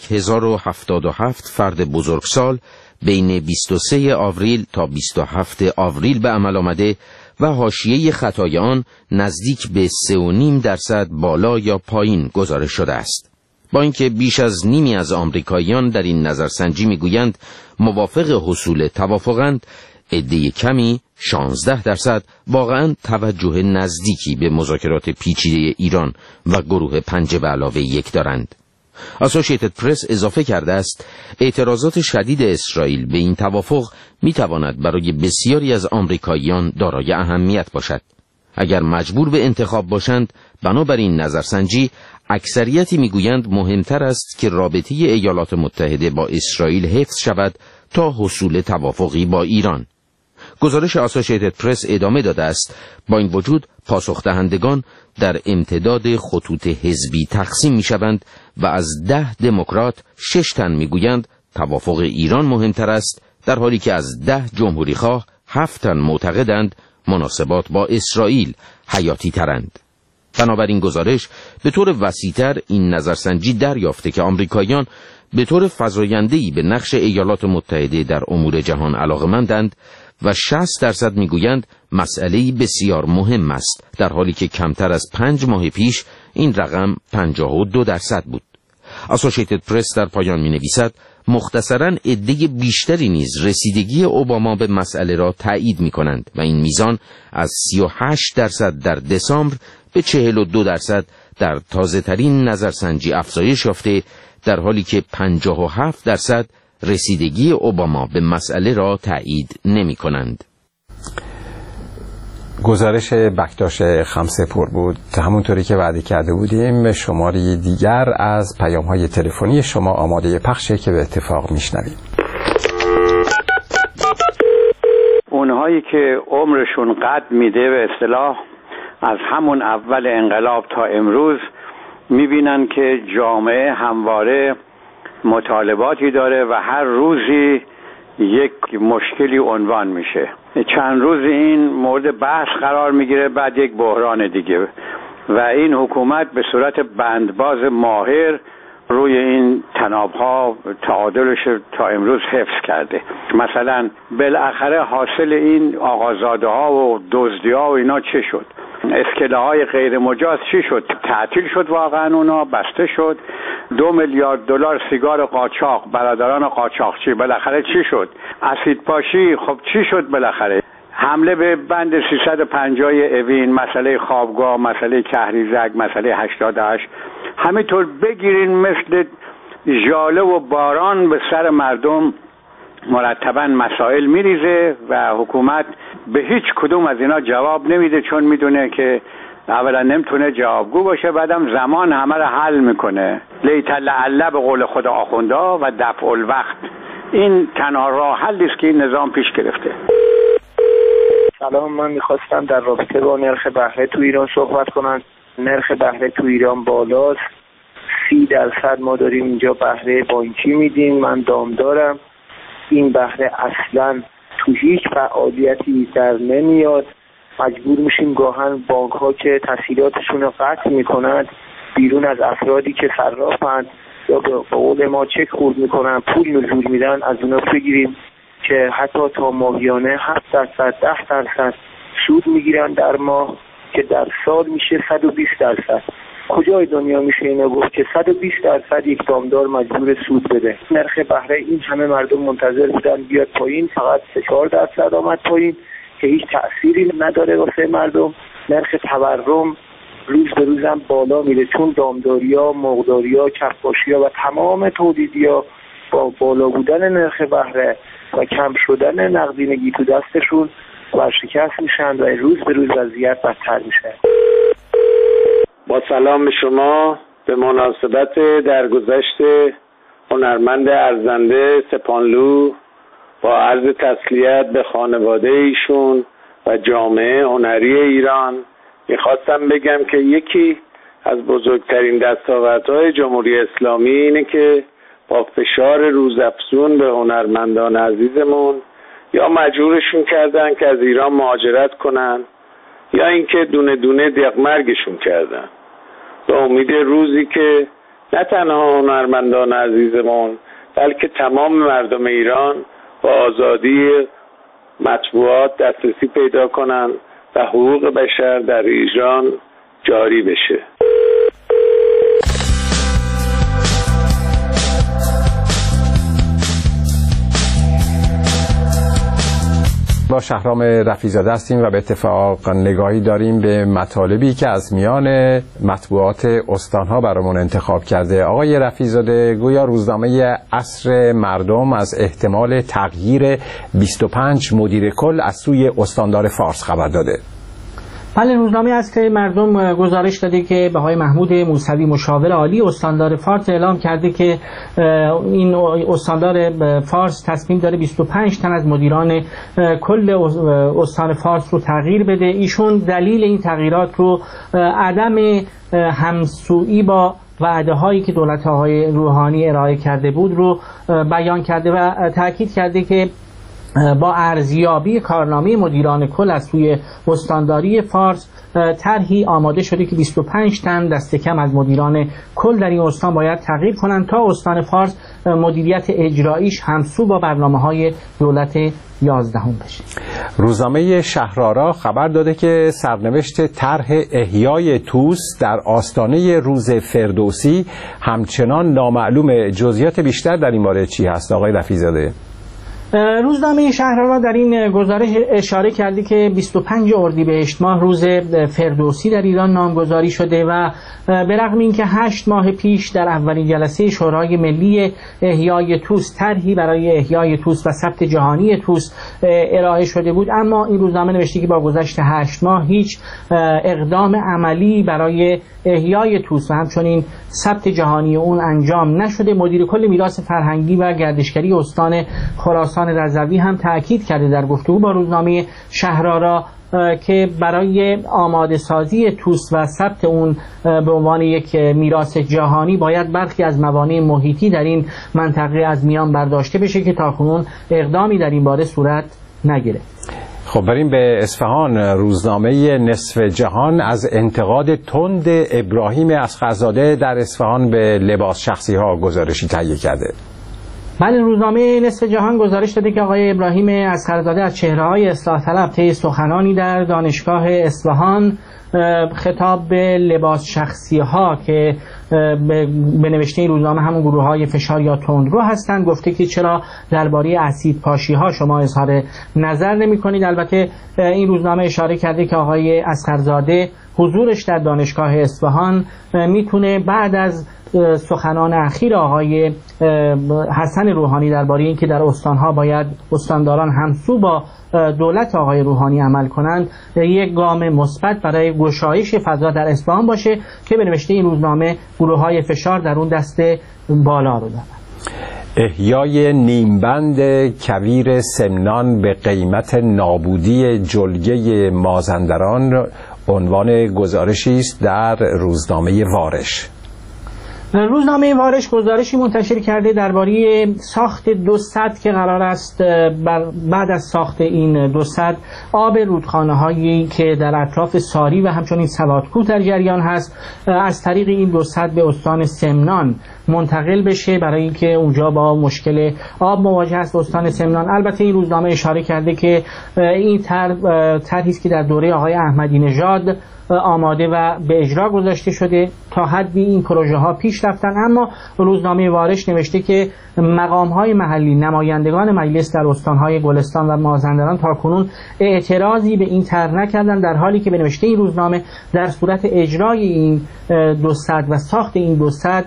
1077 فرد بزرگسال بین 23 آوریل تا 27 آوریل به عمل آمده و حاشیه خطای آن نزدیک به 3.5% بالا یا پایین گزارش شده است. با اینکه بیش از نیمی از آمریکاییان در این نظرسنجی میگویند موافق حصول توافقند، عده کمی 16% واقعا توجه نزدیکی به مذاکرات پیچیده ایران و گروه 5+1 دارند. اسوسییتد پرس اضافه کرده است اعتراضات شدید اسرائیل به این توافق میتواند برای بسیاری از آمریکاییان دارای اهمیت باشد. اگر مجبور به انتخاب باشند، بنابراین نظرسنجی اکثریتی میگویند مهمتر است که رابطه ایالات متحده با اسرائیل حفظ شود تا حصول توافقی با ایران. گزارش اسوسییتد پرس ادامه داده است با این وجود پاسخ دهندگان در امتداد خطوط حزبی تقسیم میشوند و از 10 دموکرات 6 تن میگویند توافق ایران مهمتر است، در حالی که از 10 جمهوری خواه 7 تن معتقدند مناسبات با اسرائیل حیاتی ترند. بنابراین گزارش به طور وسیع‌تر این نظرسنجی دریافته که آمریکاییان به طور فزاینده‌ای به نقش ایالات متحده در امور جهان علاقه‌مندند و 60% میگویند مسئله‌ای بسیار مهم است، در حالی که کمتر از 5 ماه پیش این رقم 52% بود. اسوسییتد پرس در پایان می‌نویسد مختصراً عده بیشتری نیز رسیدگی اوباما به مسئله را تایید می‌کنند و این میزان از 38% در دسامبر به 42% در تازه‌ترین نظرسنجی افزایش یافته، در حالی که 57% رسیدگی اوباما به مسئله را تایید نمی‌کنند. گزارش بکتاش خمسه‌پور بود. همونطوری که وعده کرده بودیم شماره دیگر از پیام‌های تلفنی شما آماده پخشه که به اتفاق میشنویم. اونهایی که عمرشون قد میده به اصطلاح از همون اول انقلاب تا امروز میبینن که جامعه همواره مطالباتی داره و هر روزی یک مشکلی عنوان میشه. چند روز این مورد بحث قرار میگیره، بعد یک بحران دیگه و این حکومت به صورت بندباز ماهر روی این تنابها تعادلش تا امروز حفظ کرده. مثلا بالاخره حاصل این آقازاده ها و دزدی ها و اینا چه شد؟ اسکله های غیر مجاز چی شد؟ تعطیل شد، واقعا اونا بسته شد. 2 میلیارد دلار سیگار قاچاق، برادران قاچاقچی، بالاخره چی شد؟ اسیدپاشی، خب چی شد بالاخره؟ حمله به بند 350 اوین، مسئله خوابگاه، مسئله کهریزک، مسئله 88، همینطور بگیرین مثل ژاله و باران به سر مردم مرتباً مسائل میریزه و حکومت به هیچ کدوم از اینا جواب نمیده، چون میدونه که اولا نمیتونه جوابگو باشه، بعدم زمان همه رو حل میکنه. لیت لعل به قول خود آخوندا و دفع الوقت. این تنها راه حلی است که این نظام پیش گرفته. سلام، من میخواستم در رابطه با نرخ بهره تو ایران صحبت کنم. نرخ بهره تو ایران بالاست، 30% ما داریم اینجا بهره بانکی میدیم. من دامدارم، این بهره اصلا تو هیچ فعالیتی در نمیاد. مجبور میشیم گاهن بانک ها که تسهیلاتشون رو قطع میکنند بیرون از افرادی که صرافند یا به قول ما چک خورد میکنن، پول نزول میدن، از اونا بگیریم که حتی تا ماهیانه 7%، 10% سود میگیرن در ماه که در سال میشه 120%. کجای دنیا میشه اینو گفت که 120% یک دامدار مجبور سود بده؟ نرخ بهره این همه مردم منتظر بودن بیاد پایین، فقط 4% آمد پایین که هیچ تأثیری نداره واسه مردم. نرخ تورم روز به روزم بالا میره، چون دامداریا، مرغداریا، کفاشیا و تمام تولیدیا با بالا بودن نرخ بهره و کم شدن نقدینگی تو دستشون ورشکست میشن و روز به روز وضعیت بدتر میشه. با سلام شما، به مناسبت درگذشت هنرمند ارزنده سپانلو با عرض تسلیت به خانواده ایشون و جامعه هنری ایران میخواستم بگم که یکی از بزرگترین دستاوردهای جمهوری اسلامی اینه که با فشار روزافزون به هنرمندان عزیزمون یا مجبورشون کردن که از ایران مهاجرت کنن یا اینکه دونه دونه دقمرگشون کردن، به امید روزی که نه تنها هنرمندان عزیزمون بلکه تمام مردم ایران با آزادی مطبوعات دسترسی پیدا کنن و حقوق بشر در ایران جاری بشه. با شهرام رفیع‌زاده هستیم و به اتفاق نگاهی داریم به مطالبی که از میان مطبوعات استانها برامون انتخاب کرده. آقای رفیع‌زاده، گویا روزنامه عصر مردم از احتمال تغییر 25 مدیر کل از سوی استاندار فارس خبر داده. بله، روزنامه عصر مردم گزارش داده که به آقای محمود موسوی مشاور عالی استاندار فارس اعلام کرده که این استاندار فارس تصمیم داره 25 تن از مدیران کل استان فارس رو تغییر بده. ایشون دلیل این تغییرات رو عدم همسویی با وعده هایی که دولت آقای روحانی ارائه کرده بود رو بیان کرده و تاکید کرده که با ارزیابی کارنامه مدیران کل از سوی استانداری فارس طرحی آماده شده که 25 تن دست کم از مدیران کل در این استان باید تغییر کنند تا استان فارس مدیریت اجراییش همسو با برنامه‌های دولت 11 بشه. روزنامه شهرآرا خبر داده که سرنوشت طرح احیای طوس در آستانه روز فردوسی همچنان نامعلوم. جزئیات بیشتر در این باره چی هست آقای رفیع‌زاده؟ روزنامه شهرآرا در این گزارش اشاره کرده که 25 اردیبهشت ماه روز فردوسی در ایران نامگذاری شده و به رغم اینکه 8 ماه پیش در اولین جلسه شورای ملی احیای طوس طرحی برای احیای طوس و ثبت جهانی طوس ارائه شده بود، اما این روزنامه نوشته که با گذشت 8 ماه هیچ اقدام عملی برای احیای طوس و همچنین ثبت جهانی اون انجام نشده. مدیر کل میراث فرهنگی و گردشگری استان خراسان رضوی هم تأکید کرده در گفتگو با روزنامه شهرآرا که برای آماده سازی طوس و ثبت اون به عنوان یک میراث جهانی باید برخی از موانع محیطی در این منطقه از میان برداشته بشه که تاکنون اقدامی در این باره صورت نگرفت. خب بریم به اصفهان. روزنامه نصف جهان از انتقاد تند ابراهیم اصغرزاده در اصفهان به لباس شخصی ها گزارشی تهیه کرده. بله، روزنامه نصف جهان گزارش داده که آقای ابراهیم اصغرزاده از چهره‌های اصلاح طلب طی سخنانی در دانشگاه اصفهان خطاب به لباس شخصی ها که به نوشته این روزنامه همون گروه های فشار یا تندرو هستند گفته که چرا درباره اسید پاشی ها شما اظهار نظر نمی کنید. البته این روزنامه اشاره کرده که آقای اصغرزاده حضورش در دانشگاه اصفهان میتونه بعد از سخنان اخیر آقای حسن روحانی درباره اینکه در استانها باید استانداران همسو با دولت آقای روحانی عمل کنند یک گام مثبت برای گشایش فضا در اصفهان باشه که به نوشته این روزنامه گروه‌های فشار در اون دسته بالا رو دارن. احیای نیمبند کویر سمنان به قیمت نابودی جلگه مازندران عنوان گزارشی است در روزنامه وارش. روزنامه وارش گزارشی منتشر کرده درباره ساخت 2 سد که قرار است بعد از ساخت این 2 سد آب رودخانه‌هایی که در اطراف ساری و همچنین سوادکوه در جریان هست از طریق این 2 سد به استان سمنان منتقل بشه برای اینکه اونجا با مشکل آب مواجه است استان سمنان. البته این روزنامه اشاره کرده که این طرحی است که در دوره آقای احمدی نژاد آماده و به اجرا گذاشته شده. تا حدی این پروژه ها پیش رفتن، اما روزنامه وارش نوشته که مقام های محلی نمایندگان مجلس در استان های گلستان و مازندران تاکنون اعتراضی به این طرح نکردند، در حالی که به نوشته این روزنامه در صورت اجرای این 2 سد و ساخت این 2 سد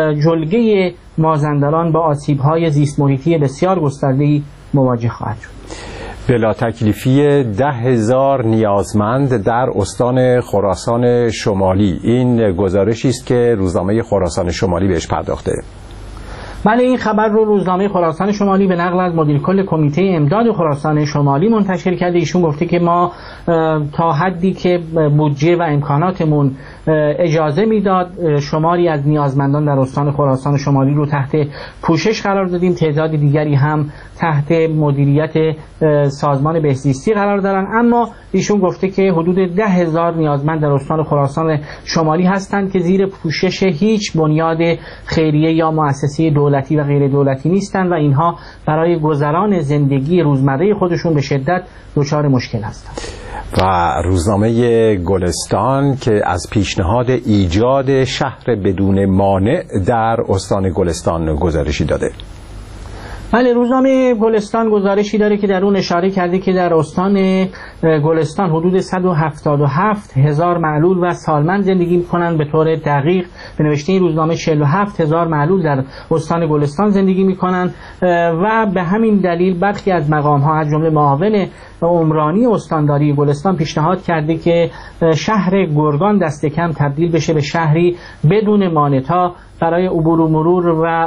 جلگه مازندران با آسیب های زیست محیطی بسیار گسترده‌ای مواجه خواهد شد. بلا تکلیفی 10,000 نیازمند در استان خراسان شمالی، این گزارشی است که روزنامه خراسان شمالی بهش پرداخته. بله، این خبر رو روزنامه خراسان شمالی به نقل از مدیر کل کمیته امداد خراسان شمالی منتشر کرده. ایشون گفته که ما تا حدی که بودجه و امکاناتمون اجازه میداد شماری از نیازمندان در استان خراسان شمالی رو تحت پوشش قرار دادیم، تعداد دیگری هم تحت مدیریت سازمان بهزیستی قرار دارن، اما ایشون گفته که حدود 10,000 نیازمند در استان خراسان شمالی هستند که زیر پوشش هیچ بنیاد خیریه یا مؤسسه دولتی و غیر دولتی نیستند و اینها برای گذران زندگی روزمره خودشون به شدت دچار مشکل هستند. و روزنامه گلستان که از پیشنهاد ایجاد شهر بدون مانع در استان گلستان گزارشی داده. بله، روزنامه گلستان گزارشی داره که در اون اشاره کرده که در استان گلستان حدود 177,000 معلول و سالمند زندگی میکنن. به طور دقیق به نوشته این روزنامه 47,000 معلول در استان گلستان زندگی میکنن و به همین دلیل برخی از مقام‌ها از جمله معاون عمرانی استانداری گلستان پیشنهاد کرده که شهر گرگان دست کم تبدیل بشه به شهری بدون مانع‌ها برای عبور و مرور و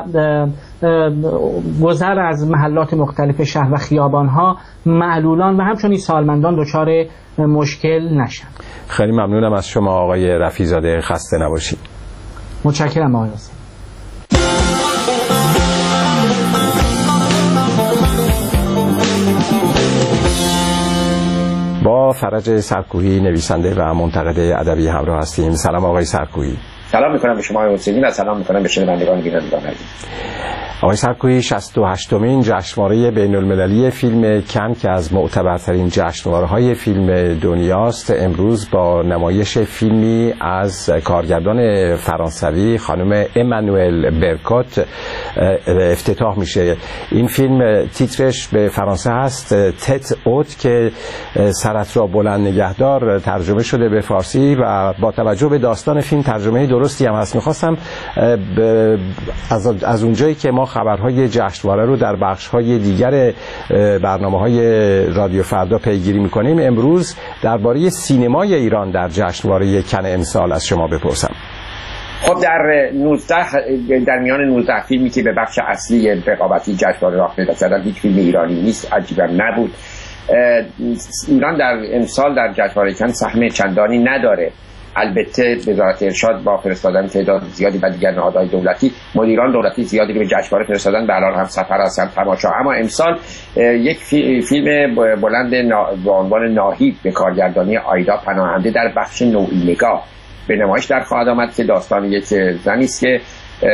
گذر از محلات مختلف شهر و خیابان‌ها معلولان و همچنین سالمندان دچار مشکل نشن. خیلی ممنونم از شما آقای رفیع‌زاده، خسته نباشید. متشکرم آقای حسین. با فرج سرکوهی نویسنده و منتقد ادبی همراه هستیم. سلام آقای سرکوهی. سلام میکنم به شما آقای حسینی و سلام میکنم به شنوندگان بینندگان عزیز. آقای سرکوهی، 68مین جشنواره بین‌المللی فیلم کن که از معتبرترین جشنواره‌های فیلم دنیاست، امروز با نمایش فیلمی از کارگردان فرانسوی خانم امانوئل برکوت افتتاح میشه. این فیلم تیترش به فرانسه هست تت اوت که سرت را بلند نگهدار ترجمه شده به فارسی و با توجه به داستان فیلم ترجمه درستی هم هست. میخواستم از اونجایی که ما خبرهای جشنواره رو در بخش‌های دیگر برنامه‌های رادیو فردا پیگیری می‌کنیم، امروز درباره سینمای ایران در جشنواره کن امسال از شما بپرسم. خب در میان 19 فیلمی که به بخش اصلی رقابتی جشنواره راه پیدا کردن هیچ فیلم ایرانی نیست. عجیبم نبود. ایران در امسال در جشنواره کن سهم چندانی نداره. البته وزارت ارشاد با فرستادن تعداد زیادی و دیگر نهادهای دولتی مدیران دولتی زیادی رو به جشنواره فرستادن، به الان هم سفر هستن تماشا. اما امسال یک فیلم بلند با عنوان ناهید به کارگردانی آیدا پناهنده در بخش نوعی نگاه به نمایش در خواهد آمد که داستان یک زنی است که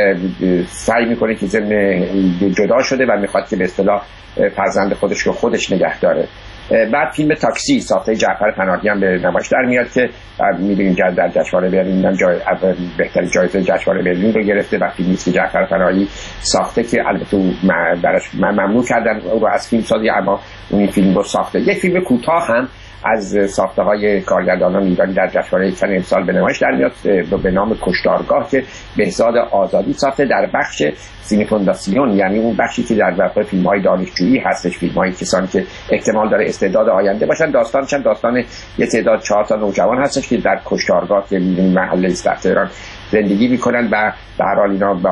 سعی میکنه که زن جدا شده و میخواد که به اصطلاح فرزند خودش رو خودش نگه داره. بعد فیلم تاکسی ساخته جعفر پناهی به نمایش در میاد که می‌بینیم در جشنواره برلین هم بهترین جایزه جشنواره برلین رو گرفته و فیلمی که جعفر پناهی ساخته که البته براش ممنوع کردن او رو از فیلم سازی، اما اون فیلم رو ساخته. یک فیلم کوتاه هم از ساخته‌های کارگردانان ایرانی در جشنواره کن امسال به نمایش در میاد به نام کشتارگاه که بهزاد آزادی ساخته در بخش سینی فونداسیون، یعنی اون بخشی که در واقع فیلم‌های دانشجویی هستش، فیلم‌های کسانی که احتمال داره استعداد آینده باشن. داستان یه تعداد 4 تا نوجوان هستش که در کشتارگاه که محله است در تهران زندگی می‌کنن و به هر حال اینا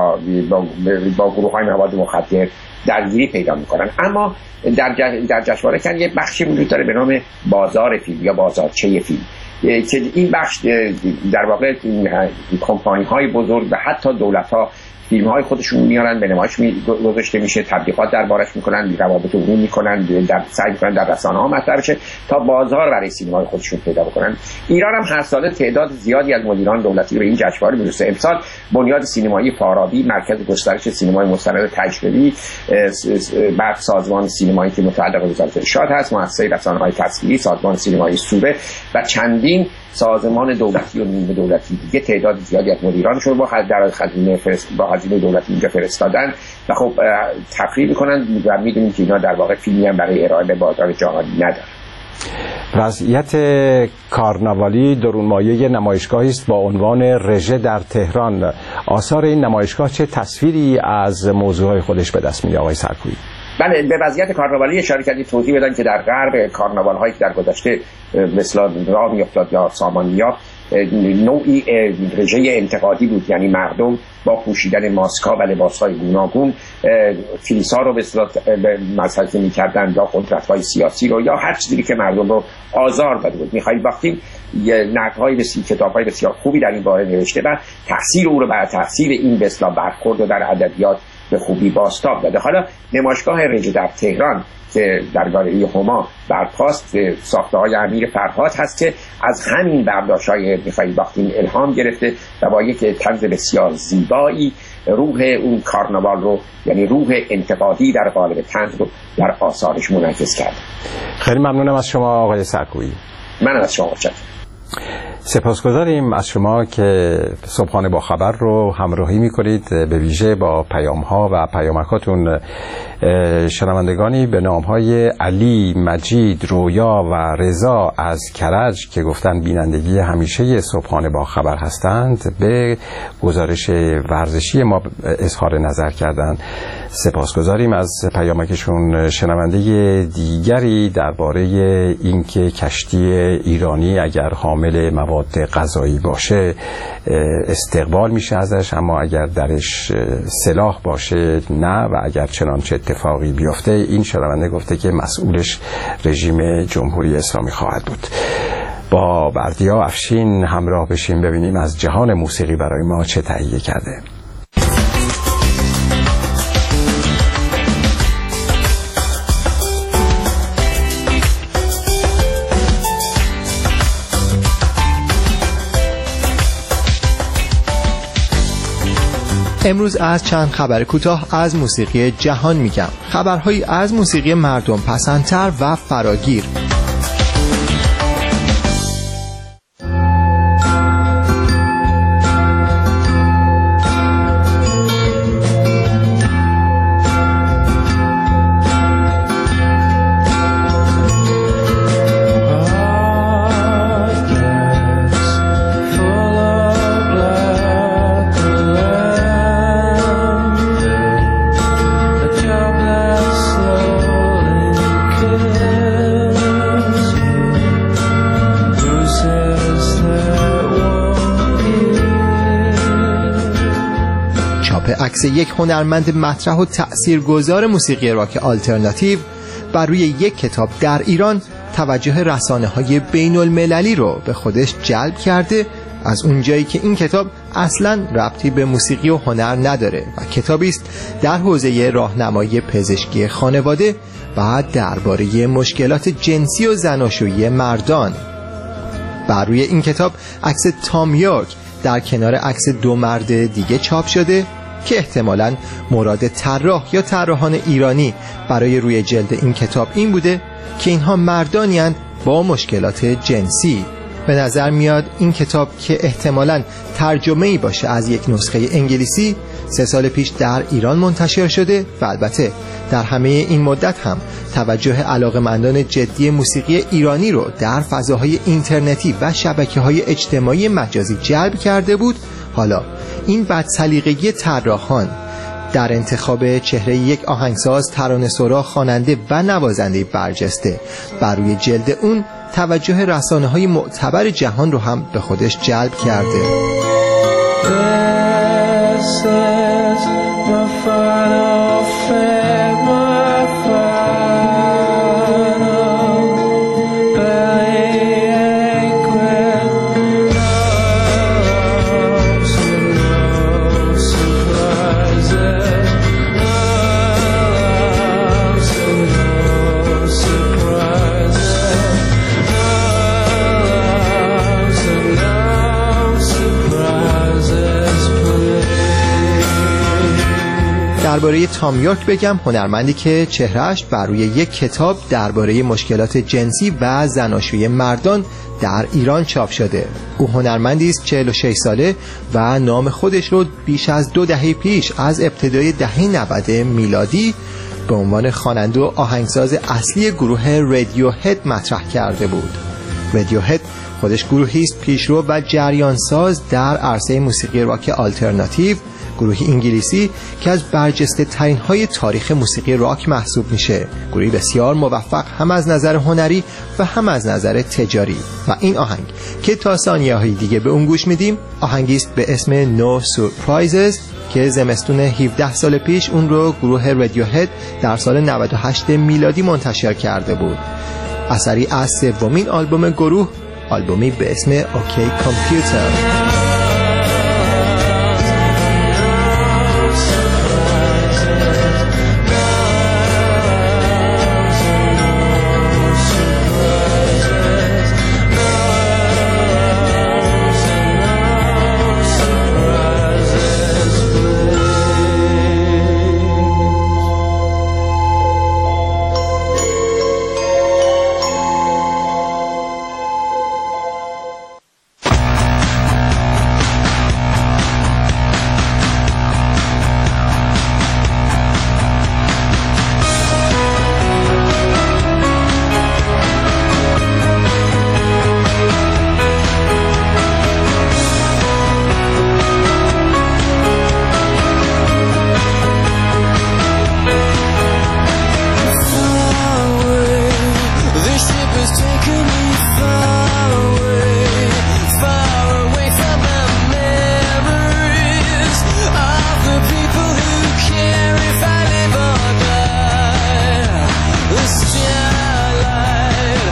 با گروه‌های مواد مخدر درگیری پیدا می‌کنن. اما در جشنواره کن یه بخشی وجود داره به نام بازار فیلم یا بازارچه فیلم که این بخش در واقع کمپانی‌های بزرگ و حتی دولت‌ها فیلم‌های خودشون میارن به نمایش گذاشته میشه، تبلیغات دربارش میکنن، روابط عمومی میکنن، سعی میکنن در رسانه‌ها مطرح بشه تا بازار برای سینمای خودشون پیدا بکنن. ایران هم هر ساله تعداد زیادی از مدیران دولتی به این جشنواره میرسه. امسال بنیاد سینمایی فارابی، مرکز گسترش سینمای مستند تجربی، بعد سازمان سینمایی که متعلق به وزارت ارشاد هست، مؤسسه رسانه‌های تصویری، سازمان سینمایی سوره و چندین سازمان دولتی و نیمه دولتی دیگه تعداد زیادی از مدیرانشون با هزینه دولتی اینجا فرستادن و خب تفریح میکنن و میدونیم که اینا در واقع فیلمی هم برای ارائه به بازار جهانی ندارن. وضعیت کارناوالی درونمایه نمایشگاهی است با عنوان رژه در تهران. آثار این نمایشگاه چه تصویری از موضوعهای خودش به دست میاره آقای سرکویی؟ بله، به وضعیت کارناوالی اشاره کردید. توضیح بدن که در غرب کارناوال‌هایی که در گذشته مثل راه میافتاد یا سامانیا نوعی رژه انتقادی بود، یعنی مردم با پوشیدن ماسک‌ها و لباس‌های گوناگون کلیسا رو به مذهبی می‌کردن یا قدرت‌های سیاسی رو یا هر چیزی که مردم رو آزار داده بود. می‌خوایم وقتی نقدهای بسیار کتاب‌های بسیار خوبی در این باره نوشته و تاثیر او رو بر تاثیر این به اصطلاح برخورد و در ادبیات به خوبی بازتاب داده. حالا نمایشگاه رژه در تهران که در گالری هما برپاست ساخته‌های امیر فرهاد هست که از همین برداشت‌های میخائیل باختین الهام گرفته و با یک طنز بسیار زیبایی روح اون کارناوال رو، یعنی روح انتقادی در قالب طنز رو در آثارش منعکس کرده. خیلی ممنونم از شما آقای سرکویی. من از شما متشکرم. سپاسگزاریم از شما که صبحانه با خبر رو همراهی می‌کنید، به ویژه با پیام‌ها و پیامکاتون. شنوندگانی به نام‌های علی، مجید، رویا و رضا از کرج که گفتن بینندگی همیشه صبحانه با خبر هستند، به گزارش ورزشی ما اظهار نظر کردند. سپاسگزاریم از پیامکشون. شنونده دیگری درباره اینکه کشتی ایرانی اگر حامل مواد غذایی باشه استقبال میشه ازش، اما اگر درش سلاح باشه نه، و اگر چنانچه اتفاقی بیفته این شنونده گفته که مسئولش رژیم جمهوری اسلامی خواهد بود. با بردیا افشین همراه بشیم ببینیم از جهان موسیقی برای ما چه تهیه کرده. امروز از چند خبر کوتاه از موسیقی جهان میگم. خبرهایی از موسیقی مردم پسندتر و فراگیر. عکس یک هنرمند مطرح و تأثیرگذار موسیقی راک آلترناتیو بر روی یک کتاب در ایران توجه رسانه‌های بین‌المللی رو به خودش جلب کرده، از اونجایی که این کتاب اصلاً ربطی به موسیقی و هنر نداره و کتابی است در حوزه راهنمایی پزشکی خانواده و درباره مشکلات جنسی و زناشویی مردان. بر روی این کتاب عکس تام یورک در کنار عکس دو مرد دیگه چاپ شده که احتمالاً مراد طراح یا طراحان ایرانی برای روی جلد این کتاب این بوده که اینها مردانی‌اند با مشکلات جنسی. به نظر میاد این کتاب که احتمالاً ترجمه‌ای باشه از یک نسخه انگلیسی 3 سال پیش در ایران منتشر شده و البته در همه این مدت هم توجه علاقه‌مندان جدی موسیقی ایرانی رو در فضاهای اینترنتی و شبکه‌های اجتماعی مجازی جلب کرده بود. حالا این بدسلیقگی طراحان در انتخاب چهره یک آهنگساز، ترانه‌سرا، خواننده و نوازنده برجسته بر روی جلد اون توجه رسانه‌های معتبر جهان رو هم به خودش جلب کرده. درباره تام یورک بگم، هنرمندی که چهرهش بر روی یک کتاب درباره مشکلات جنسی و زناشویی مردان در ایران چاپ شده. او هنرمندی است 46 ساله و نام خودش رو بیش از 2 دهه پیش از ابتدای دهه 90 میلادی به عنوان خواننده و آهنگساز اصلی گروه رادیو هد مطرح کرده بود. رادیو هد خودش گروهی است پیشرو و جریانساز در عرصه موسیقی راک آلترناتیو، گروهی انگلیسی که از برجسته ترین های تاریخ موسیقی راک محسوب میشه. گروهی بسیار موفق هم از نظر هنری و هم از نظر تجاری. و این آهنگ که تا ثانیه های دیگه به اون گوش میدیم آهنگی است به اسم No Surprises که زمستون 17 سال پیش اون رو گروه رادیو هد در سال 98 میلادی منتشر کرده بود. اثری از 3مین آلبوم گروه، آلبومی به اسم اوکی کامپیوتر.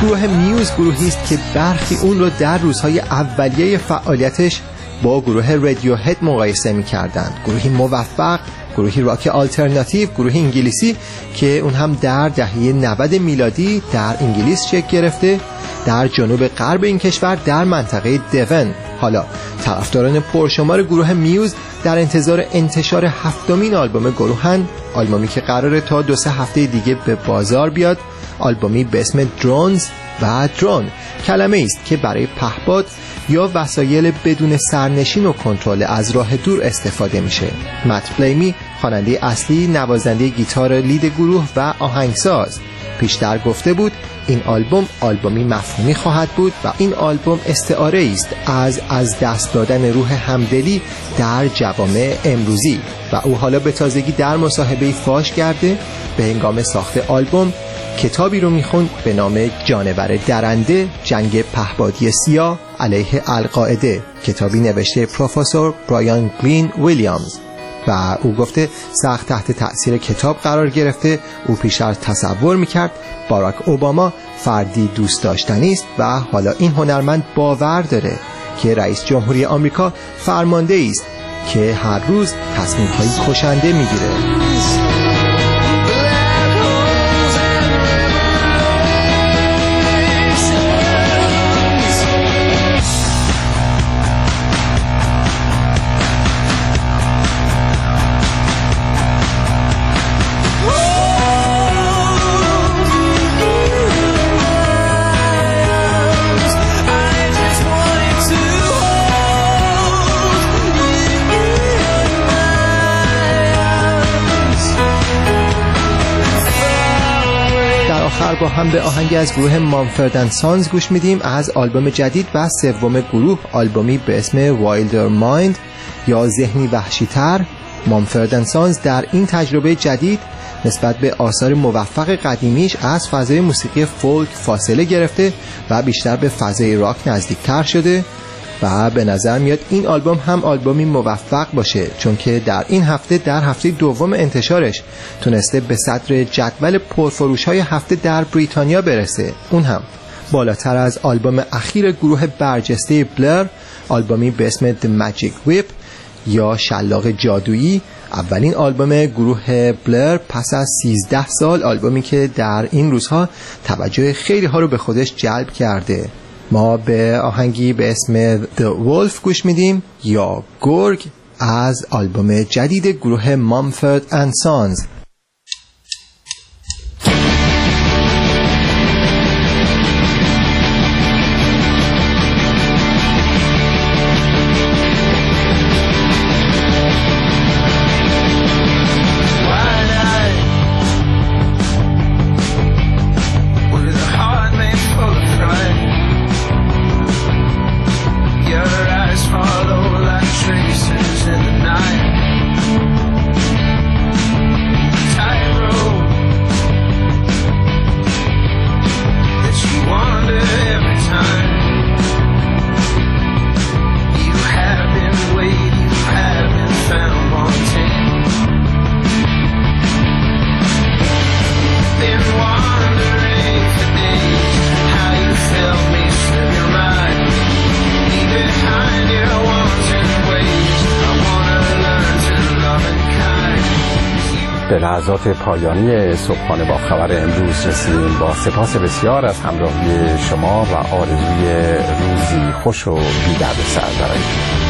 گروه میوز گروهی است که برخی اون رو در روزهای اولیه فعالیتش با گروه رادیوهد مقایسه می‌کردند. گروهی موفق، گروهی راک آلترناتیو، گروهی انگلیسی که اون هم در دهه 90 میلادی در انگلیس شکل گرفته، در جنوب غرب این کشور در منطقه دون. حالا طرفداران پرشمار گروه میوز در انتظار انتشار 7مین آلبوم گروهن، آلبومی که قراره تا 2-3 هفته دیگه به بازار بیاد، آلبومی به اسم درونز و درون کلمه است که برای پهپاد یا وسایل بدون سرنشین و کنترل از راه دور استفاده میشه. مت بلیمی خواننده اصلی، نوازنده گیتار لید گروه و آهنگساز پیشتر گفته بود این آلبوم آلبومی مفهومی خواهد بود و این آلبوم استعاره است از دست دادن روح همدلی در جوامع امروزی و او حالا به تازگی در مصاحبه‌ای فاش کرده به هنگام ساخت آلبوم کتابی رو میخوند به نام جانور درنده، جنگ پهپادی سیاه علیه القاعده، کتابی نوشته پروفسور برایان گلین ویلیامز و او گفته سخت تحت تأثیر کتاب قرار گرفته. او پیشتر تصور میکرد باراک اوباما فردی دوست داشتنی است و حالا این هنرمند باور داره که رئیس جمهوری آمریکا فرمانده است که هر روز تصمیم‌های کشنده میگیره. با هم به آهنگ از گروه مامفورد اند سانز گوش میدیم از آلبوم جدید و سوم گروه، آلبومی به اسم وایلدر مایند یا ذهنی وحشی‌تر. مامفورد اند سانز در این تجربه جدید نسبت به آثار موفق قدیمیش از فضای موسیقی فولک فاصله گرفته و بیشتر به فضای راک نزدیکتر شده و به نظر میاد این آلبوم هم آلبومی موفق باشه، چون که در این هفته در هفته دوم انتشارش تونسته به صدر جدول پرفروش‌های هفته در بریتانیا برسه، اون هم بالاتر از آلبوم اخیر گروه برجسته بلر، آلبومی به اسم The Magic Whip یا شلاق جادویی، اولین آلبوم گروه بلر پس از 13 سال، آلبومی که در این روزها توجه خیلی ها رو به خودش جلب کرده. ما به آهنگی به اسم The Wolf گوش میدیم یا گرگ از آلبوم جدید گروه مامفورد اند سانز. به لحظات پایانی صبحانه با خبر امروز رسیدیم. با سپاس بسیار از همراهی شما و آرزوی روزی خوش و بی دردسر برای شما.